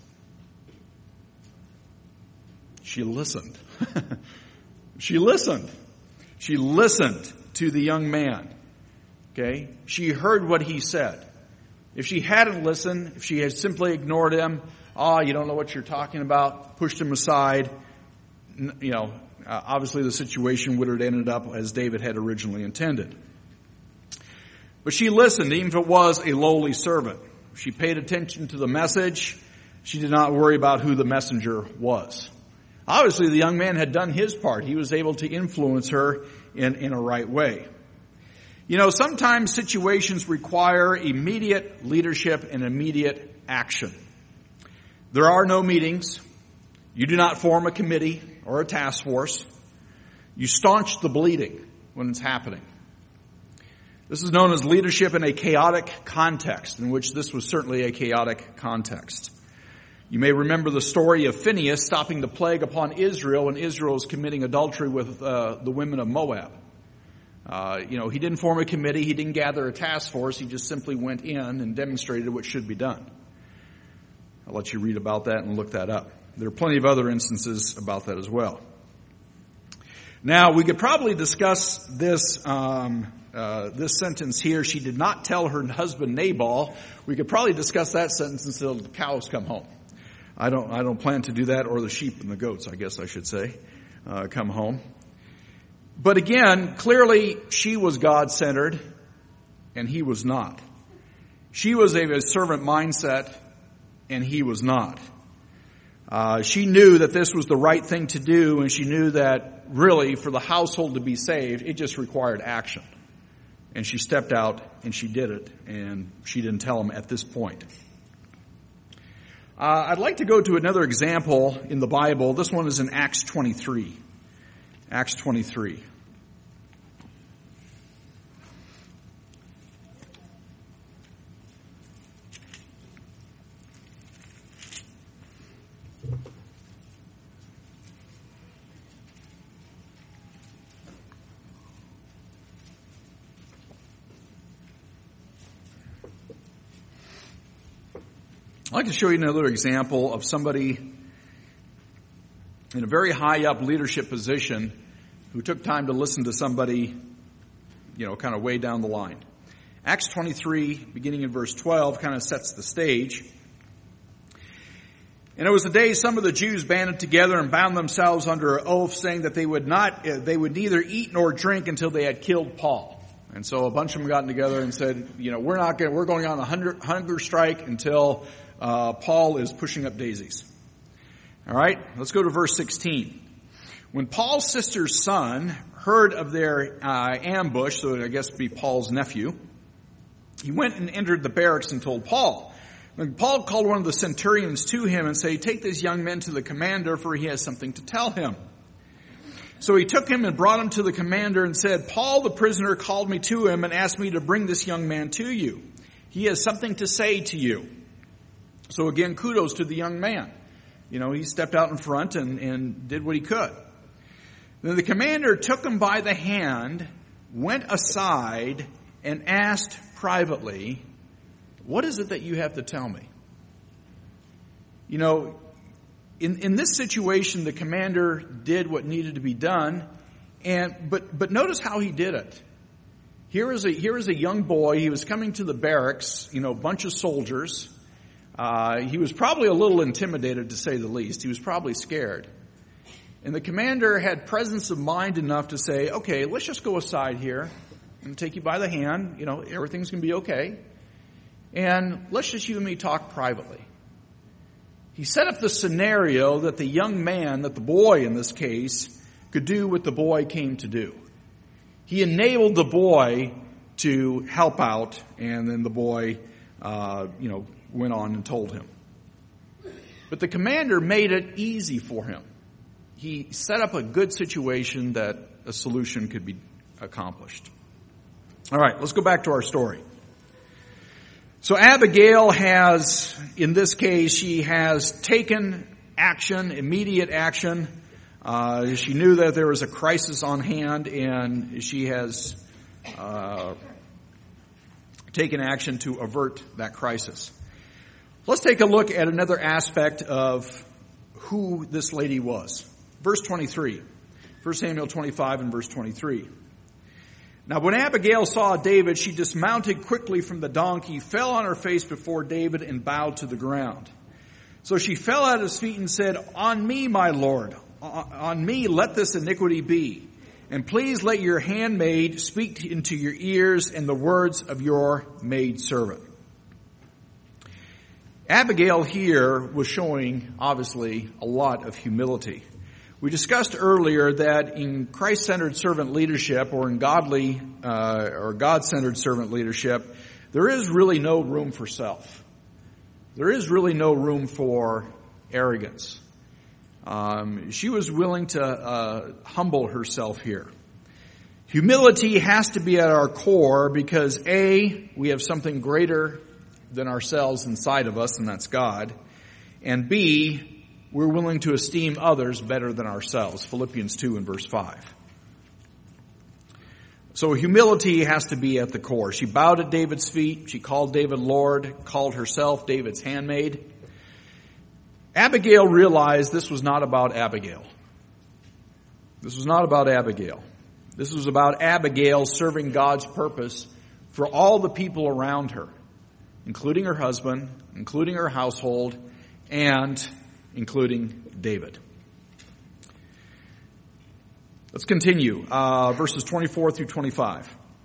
She listened. She listened. She listened to the young man. Okay? She heard what he said. If she hadn't listened, if she had simply ignored him, oh, you don't know what you're talking about, pushed him aside, you know, uh, obviously the situation would have ended up as David had originally intended. But she listened, even if it was a lowly servant. She paid attention to the message. She did not worry about who the messenger was. Obviously, the young man had done his part. He was able to influence her in, in a right way. You know, sometimes situations require immediate leadership and immediate action. There are no meetings. You do not form a committee or a task force. You staunch the bleeding when it's happening. This is known as leadership in a chaotic context, in which this was certainly a chaotic context. You may remember the story of Phinehas stopping the plague upon Israel when Israel was committing adultery with uh, the women of Moab. Uh, you know, he didn't form a committee. He didn't gather a task force. He just simply went in and demonstrated what should be done. I'll let you read about that and look that up. There are plenty of other instances about that as well. Now, we could probably discuss this um, uh, this sentence here. She did not tell her husband Nabal. We could probably discuss that sentence until the cows come home. I don't. I don't plan to do that, or the sheep and the goats, I guess I should say, uh, come home. But again, clearly she was God-centered, and he was not. She was a, a servant mindset, and he was not. Uh, she knew that this was the right thing to do, and she knew that really for the household to be saved, it just required action. And she stepped out, and she did it, and she didn't tell him at this point. Uh, I'd like to go to another example in the Bible. This one is in Acts twenty-three. Acts twenty-three. I'd like to show you another example of somebody in a very high up leadership position who took time to listen to somebody, you know, kind of way down the line. Acts twenty-three, beginning in verse twelve, kind of sets the stage. And it was the day some of the Jews banded together and bound themselves under an oath, saying that they would not, they would neither eat nor drink until they had killed Paul. And so a bunch of them got together and said, you know, we're not going, we're going on a hunger, hunger strike until uh, Paul is pushing up daisies. All right, let's go to verse sixteen. When Paul's sister's son heard of their uh, ambush, so I guess it'd be Paul's nephew, he went and entered the barracks and told Paul. When Paul called one of the centurions to him and said, "Take this young man to the commander, for he has something to tell him." So he took him and brought him to the commander and said, "Paul the prisoner called me to him and asked me to bring this young man to you. He has something to say to you." So again, kudos to the young man. You know, he stepped out in front and, and did what he could. Then the commander took him by the hand, went aside, and asked privately, what is it that you have to tell me? You know, in, in this situation, the commander did what needed to be done, and but but notice how he did it. Here is a here is a young boy. He was coming to the barracks, you know, a bunch of soldiers. Uh, he was probably a little intimidated, to say the least. He was probably scared. And the commander had presence of mind enough to say, okay, let's just go aside here. I'm going to take you by the hand. You know, everything's going to be okay. And let's just you and me talk privately. He set up the scenario that the young man, that the boy in this case, could do what the boy came to do. He enabled the boy to help out, and then the boy, uh, you know, went on and told him. But the commander made it easy for him. He set up a good situation that a solution could be accomplished. All right, let's go back to our story. So Abigail has, in this case, she has taken action, immediate action. Uh, she knew that there was a crisis on hand, and she has uh, taken action to avert that crisis. Let's take a look at another aspect of who this lady was. Verse twenty-three. First Samuel twenty-five and verse twenty-three. Now when Abigail saw David, she dismounted quickly from the donkey, fell on her face before David, and bowed to the ground. So she fell at his feet and said, "On me, my lord, on me let this iniquity be. And please let your handmaid speak into your ears and the words of your maidservant." Abigail here was showing, obviously, a lot of humility. We discussed earlier that in Christ-centered servant leadership, or in godly uh, or God-centered servant leadership, there is really no room for self. There is really no room for arrogance. Um, she was willing to uh, humble herself here. Humility has to be at our core because A, we have something greater than ourselves inside of us, and that's God. And B, we're willing to esteem others better than ourselves. Philippians two and verse five. So humility has to be at the core. She bowed at David's feet. She called David Lord, called herself David's handmaid. Abigail realized this was not about Abigail. This was not about Abigail. This was about Abigail serving God's purpose for all the people around her, including her husband, including her household, and including David. Let's continue. Uh, verses twenty-four through twenty-five.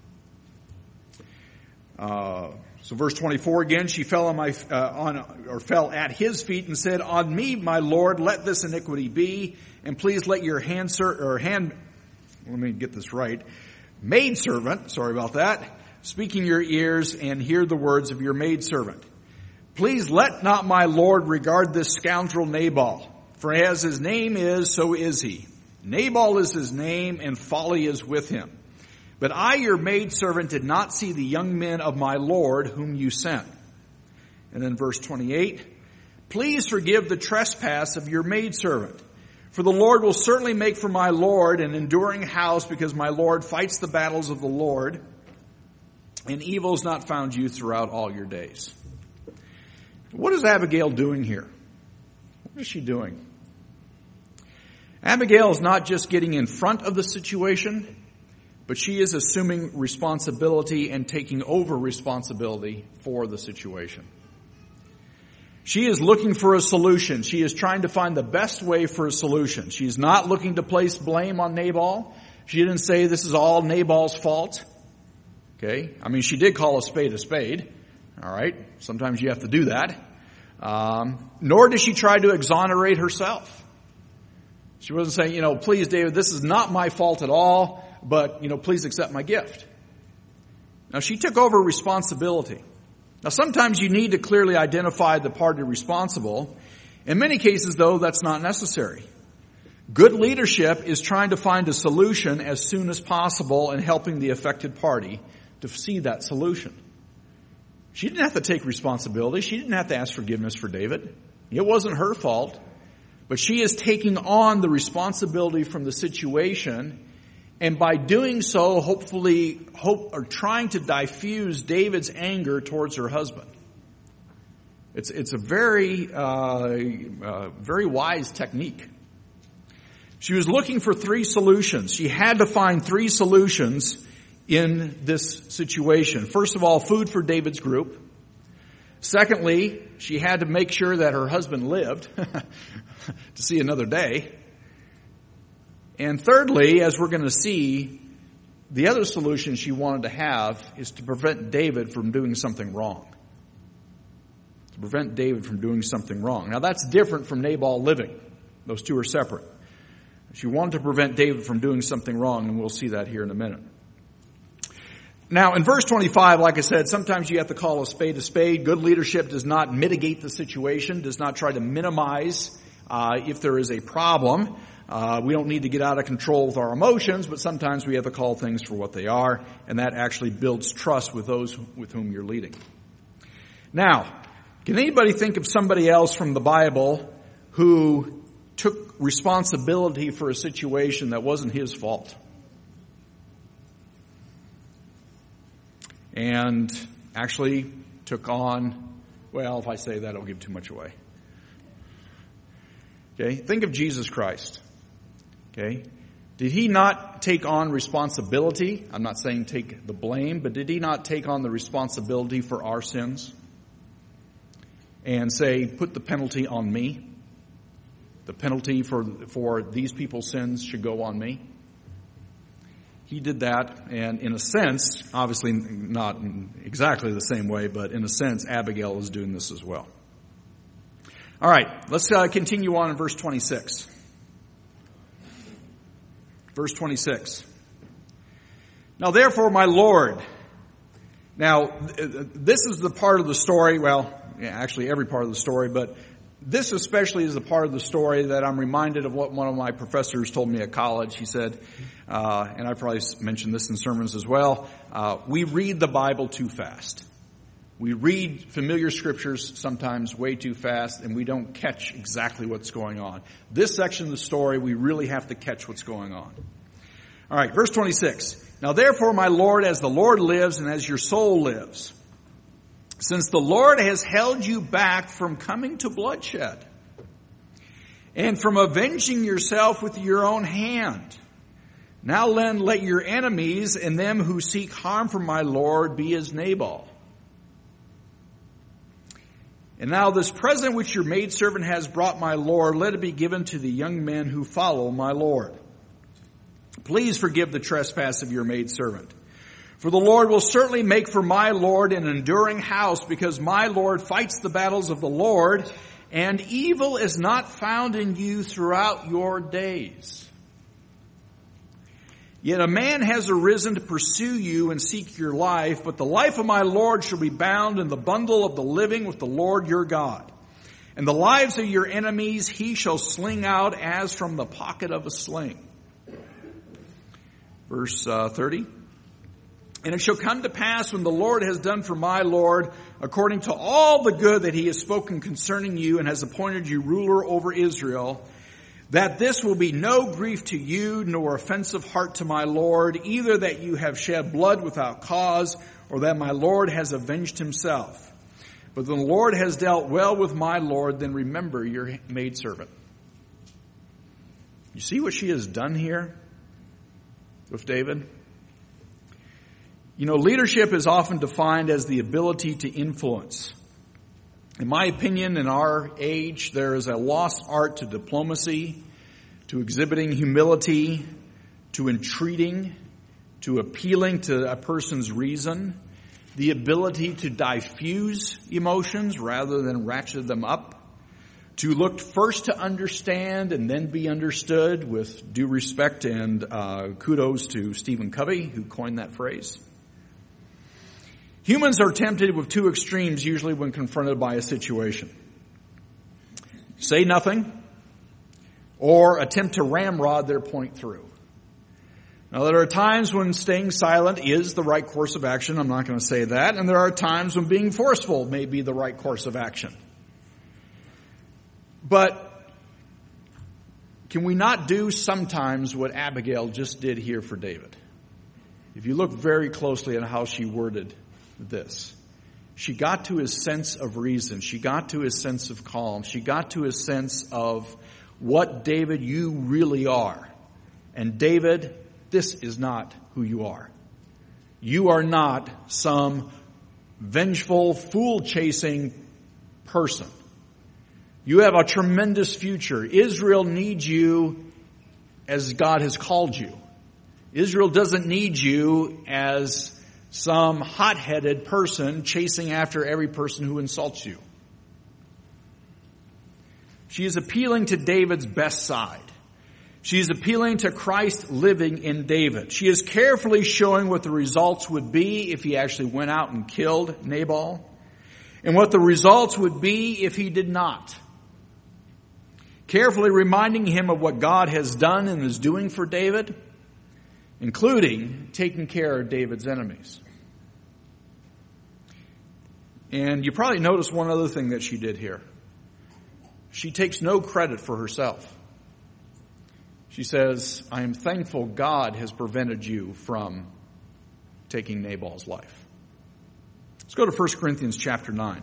Uh, so verse twenty-four again, she fell on my, uh, on, or fell at his feet and said, "On me, my Lord, let this iniquity be, and please let your hand, ser- or hand, let me get this right, maidservant, sorry about that, speak in your ears and hear the words of your maidservant. Please let not my Lord regard this scoundrel Nabal, for as his name is, so is he. Nabal is his name, and folly is with him. But I, your maidservant, did not see the young men of my Lord whom you sent." And then verse twenty-eight, "Please forgive the trespass of your maidservant, for the Lord will certainly make for my Lord an enduring house, because my Lord fights the battles of the Lord, and evil has not found you throughout all your days." What is Abigail doing here? What is she doing? Abigail is not just getting in front of the situation, but she is assuming responsibility and taking over responsibility for the situation. She is looking for a solution. She is trying to find the best way for a solution. She is not looking to place blame on Nabal. She didn't say this is all Nabal's fault. Okay? I mean, she did call a spade a spade. All right? Sometimes you have to do that. Um, nor did she try to exonerate herself. She wasn't saying, you know, "Please, David, this is not my fault at all, but, you know, please accept my gift." Now, she took over responsibility. Now, sometimes you need to clearly identify the party responsible. In many cases, though, that's not necessary. Good leadership is trying to find a solution as soon as possible and helping the affected party to see that solution. She didn't have to take responsibility. She didn't have to ask forgiveness for David. It wasn't her fault. But she is taking on the responsibility from the situation And by doing so, hopefully, hope or trying to diffuse David's anger towards her husband. It's it's a very uh, uh, very wise technique. She was looking for three solutions. She had to find three solutions in this situation. First of all, food for David's group. Secondly, she had to make sure that her husband lived to see another day. And thirdly, as we're going to see, the other solution she wanted to have is to prevent David from doing something wrong. To prevent David from doing something wrong. Now that's different from Nabal living. Those two are separate. She wanted to prevent David from doing something wrong, and we'll see that here in a minute. Now, in verse twenty-five, like I said, sometimes you have to call a spade a spade. Good leadership does not mitigate the situation, does not try to minimize uh, if there is a problem. Uh, we don't need to get out of control with our emotions, but sometimes we have to call things for what they are, and that actually builds trust with those with whom you're leading. Now, can anybody think of somebody else from the Bible who took responsibility for a situation that wasn't his fault? And actually took on, well, if I say that, I'll give too much away. Okay, think of Jesus Christ. Okay, did he not take on responsibility? I'm not saying take the blame, but did he not take on the responsibility for our sins? And say, put the penalty on me. The penalty for, for these people's sins should go on me. He did that, and in a sense, obviously not in exactly the same way, but in a sense, Abigail is doing this as well. All right, let's uh, continue on in verse twenty-six. Verse twenty-six. Now, therefore, my Lord. Now, this is the part of the story, well, actually every part of the story, but this especially is the part of the story that I'm reminded of what one of my professors told me at college. He said, uh, and I probably mentioned this in sermons as well, uh, we read the Bible too fast. We read familiar scriptures sometimes way too fast, and we don't catch exactly what's going on. This section of the story, we really have to catch what's going on. All right, verse twenty-six. Now therefore, my Lord, as the Lord lives and as your soul lives, since the Lord has held you back from coming to bloodshed and from avenging yourself with your own hand, now then let your enemies and them who seek harm from my Lord be as Nabal. And now this present which your maidservant has brought my Lord, let it be given to the young men who follow my Lord. Please forgive the trespass of your maidservant. For the Lord will certainly make for my Lord an enduring house, because my Lord fights the battles of the Lord, and evil is not found in you throughout your days. Yet a man has arisen to pursue you and seek your life, but the life of my Lord shall be bound in the bundle of the living with the Lord your God. And the lives of your enemies he shall sling out as from the pocket of a sling. Verse uh, thirty. And it shall come to pass when the Lord has done for my Lord, according to all the good that he has spoken concerning you and has appointed you ruler over Israel, that this will be no grief to you, nor offensive heart to my Lord, either that you have shed blood without cause, or that my Lord has avenged himself. But when the Lord has dealt well with my Lord, then remember your maidservant. You see what she has done here with David? You know, leadership is often defined as the ability to influence. In my opinion, in our age, there is a lost art to diplomacy, to exhibiting humility, to entreating, to appealing to a person's reason, the ability to diffuse emotions rather than ratchet them up, to look first to understand and then be understood, with due respect and uh, kudos to Stephen Covey, who coined that phrase. Humans are tempted with two extremes usually when confronted by a situation. Say nothing, or attempt to ramrod their point through. Now, there are times when staying silent is the right course of action. I'm not going to say that. And there are times when being forceful may be the right course of action. But can we not do sometimes what Abigail just did here for David? If you look very closely at how she worded this, she got to his sense of reason. She got to his sense of calm. She got to his sense of what, David, you really are. And David, this is not who you are. You are not some vengeful, fool-chasing person. You have a tremendous future. Israel needs you as God has called you. Israel doesn't need you as some hot-headed person chasing after every person who insults you. She is appealing to David's best side. She is appealing to Christ living in David. She is carefully showing what the results would be if he actually went out and killed Nabal, and what the results would be if he did not. Carefully reminding him of what God has done and is doing for David, including taking care of David's enemies. And you probably noticed one other thing that she did here. She takes no credit for herself. She says, I am thankful God has prevented you from taking Nabal's life. Let's go to First Corinthians chapter nine.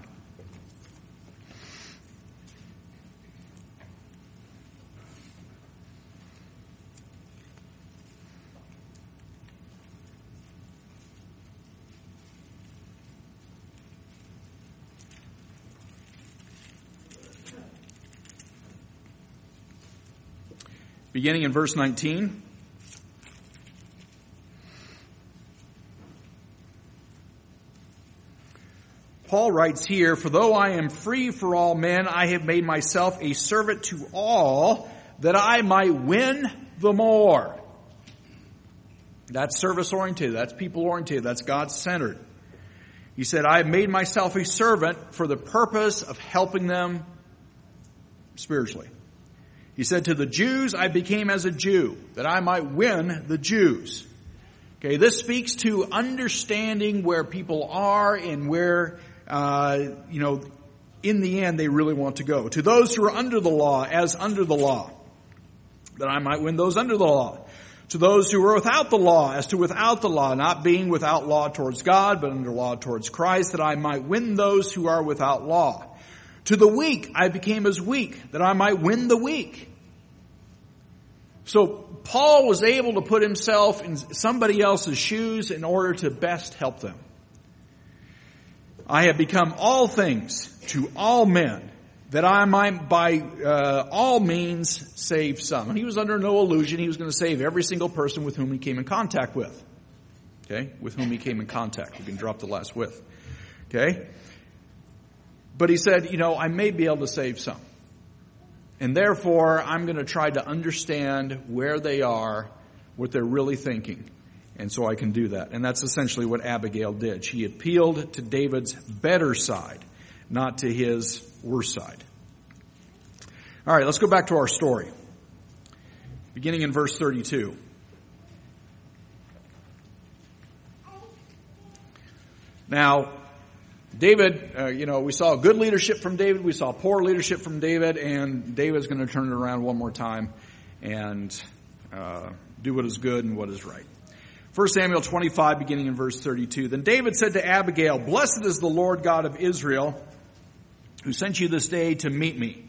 Beginning in verse nineteen. Paul writes here, for though I am free for all men, I have made myself a servant to all, that I might win the more. That's service-oriented. That's people-oriented. That's God-centered. He said, I have made myself a servant for the purpose of helping them spiritually. He said, to the Jews, I became as a Jew, that I might win the Jews. Okay, this speaks to understanding where people are and where, uh, you know, in the end they really want to go. To those who are under the law, as under the law, that I might win those under the law. To those who are without the law, as to without the law, not being without law towards God, but under law towards Christ, that I might win those who are without law. To the weak, I became as weak, that I might win the weak. So Paul was able to put himself in somebody else's shoes in order to best help them. I have become all things to all men, that I might by uh, all means save some. And he was under no illusion he was going to save every single person with whom he came in contact with. Okay? With whom he came in contact. We can drop the last with. Okay? But he said, you know, I may be able to save some. And therefore, I'm going to try to understand where they are, what they're really thinking. And so I can do that. And that's essentially what Abigail did. She appealed to David's better side, not to his worse side. All right, let's go back to our story. Beginning in verse thirty-two. Now, David, uh, you know, we saw good leadership from David. We saw poor leadership from David. And David's going to turn it around one more time and uh, do what is good and what is right. First Samuel twenty-five, beginning in verse thirty-two. Then David said to Abigail, blessed is the Lord God of Israel, who sent you this day to meet me.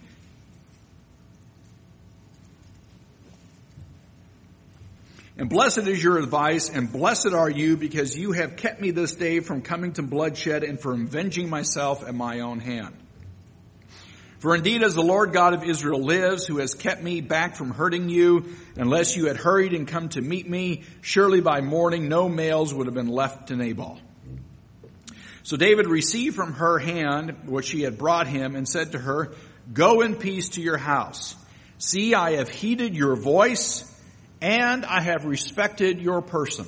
And blessed is your advice, and blessed are you, because you have kept me this day from coming to bloodshed and from avenging myself at my own hand. For indeed, as the Lord God of Israel lives, who has kept me back from hurting you, unless you had hurried and come to meet me, surely by morning no males would have been left to Nabal. So David received from her hand what she had brought him, and said to her, go in peace to your house. See, I have heeded your voice, and I have respected your person.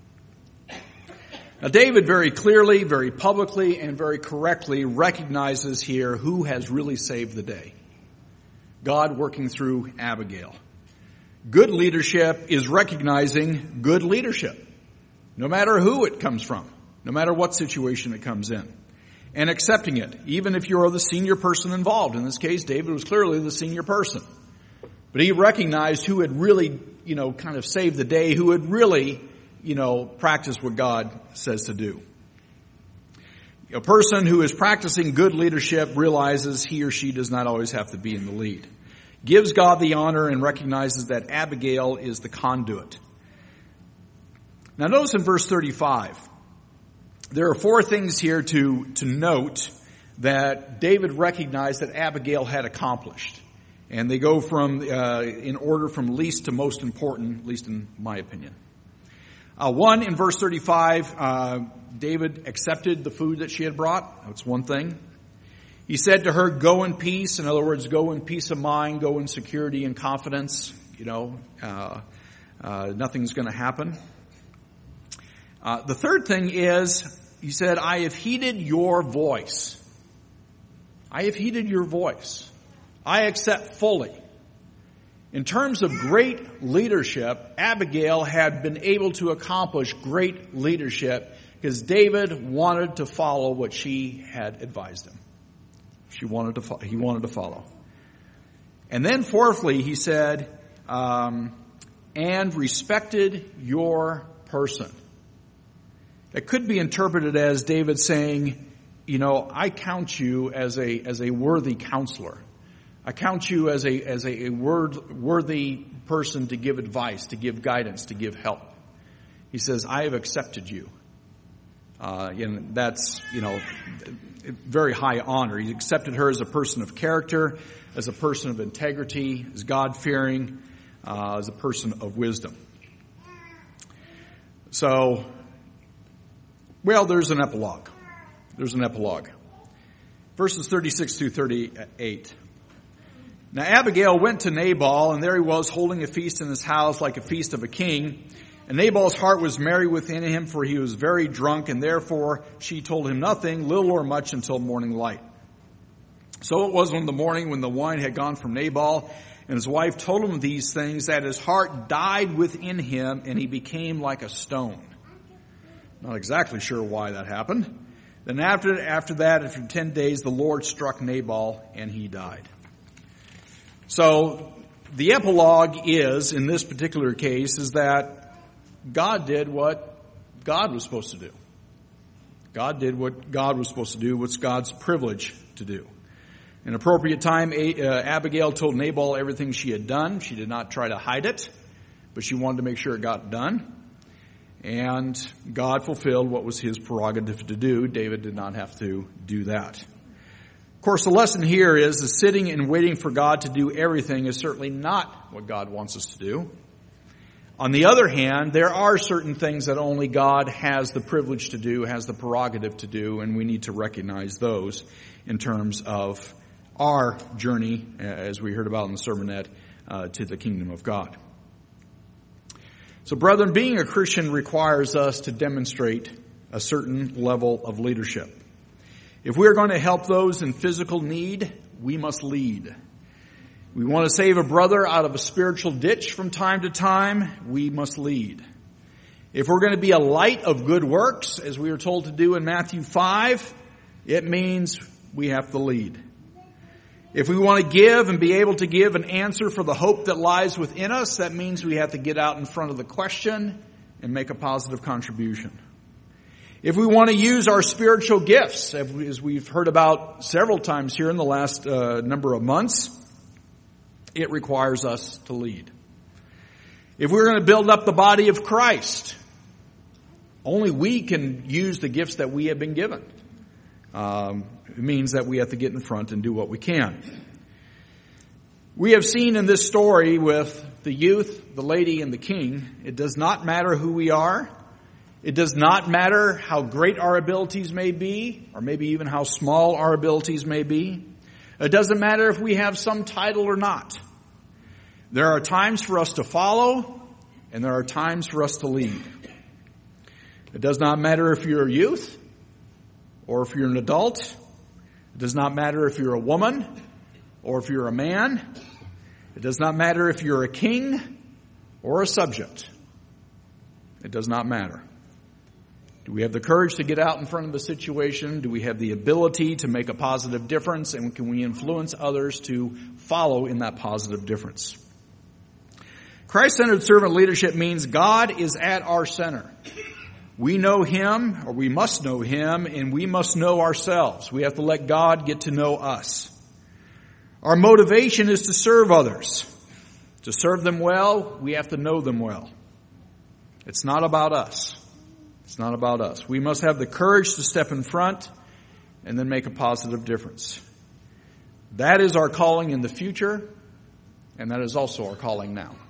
Now, David very clearly, very publicly, and very correctly recognizes here who has really saved the day. God working through Abigail. Good leadership is recognizing good leadership, no matter who it comes from, no matter what situation it comes in, and accepting it, even if you're the senior person involved. In this case, David was clearly the senior person. But he recognized who had really, you know, kind of saved the day, who had really, you know, practiced what God says to do. A person who is practicing good leadership realizes he or she does not always have to be in the lead. Gives God the honor and recognizes that Abigail is the conduit. Now notice in verse thirty-five, there are four things here to, to note that David recognized that Abigail had accomplished. And they go from, uh, in order from least to most important, at least in my opinion. Uh, one, in verse thirty-five, uh, David accepted the food that she had brought. That's one thing. He said to her, go in peace. In other words, go in peace of mind, go in security and confidence. You know, uh, uh, nothing's going to happen. Uh, the third thing is, he said, I have heeded your voice. I have heeded your voice. I accept fully. In terms of great leadership, Abigail had been able to accomplish great leadership because David wanted to follow what she had advised him. She wanted to, fo- he wanted to follow. And then fourthly, he said, um, and respected your person. That could be interpreted as David saying, you know, I count you as a, as a worthy counselor. I count you as a, as a, a word, worthy person to give advice, to give guidance, to give help. He says, I have accepted you. Uh, and that's, you know, very high honor. He accepted her as a person of character, as a person of integrity, as God-fearing, uh, as a person of wisdom. So, well, there's an epilogue. There's an epilogue. Verses thirty-six through thirty-eight. Now Abigail went to Nabal, and there he was holding a feast in his house like a feast of a king. And Nabal's heart was merry within him, for he was very drunk, and therefore she told him nothing, little or much, until morning light. So it was on the morning when the wine had gone from Nabal, and his wife told him these things, that his heart died within him, and he became like a stone. Not exactly sure why that happened. Then after, after that, after ten days, the Lord struck Nabal, and he died. So the epilogue is, in this particular case, is that God did what God was supposed to do. God did what God was supposed to do, what's God's privilege to do. In appropriate time, Abigail told Nabal everything she had done. She did not try to hide it, but she wanted to make sure it got done. And God fulfilled what was his prerogative to do. David did not have to do that. Of course, the lesson here is that sitting and waiting for God to do everything is certainly not what God wants us to do. On the other hand, there are certain things that only God has the privilege to do, has the prerogative to do, and we need to recognize those in terms of our journey, as we heard about in the sermonette, uh, to the kingdom of God. So, brethren, being a Christian requires us to demonstrate a certain level of leadership. If we are going to help those in physical need, we must lead. We want to save a brother out of a spiritual ditch from time to time, we must lead. If we're going to be a light of good works, as we are told to do in Matthew five, it means we have to lead. If we want to give and be able to give an answer for the hope that lies within us, that means we have to get out in front of the question and make a positive contribution. If we want to use our spiritual gifts, as we've heard about several times here in the last uh, number of months, it requires us to lead. If we're going to build up the body of Christ, only we can use the gifts that we have been given. Um, it means that we have to get in front and do what we can. We have seen in this story with the youth, the lady, and the king, it does not matter who we are. It does not matter how great our abilities may be, or maybe even how small our abilities may be. It doesn't matter if we have some title or not. There are times for us to follow, and there are times for us to lead. It does not matter if you're a youth, or if you're an adult. It does not matter if you're a woman or if you're a man. It does not matter if you're a king or a subject. It does not matter. Do we have the courage to get out in front of the situation? Do we have the ability to make a positive difference? And can we influence others to follow in that positive difference? Christ-centered servant leadership means God is at our center. We know Him, or we must know Him, and we must know ourselves. We have to let God get to know us. Our motivation is to serve others. To serve them well, we have to know them well. It's not about us. It's not about us. We must have the courage to step in front and then make a positive difference. That is our calling in the future, and that is also our calling now.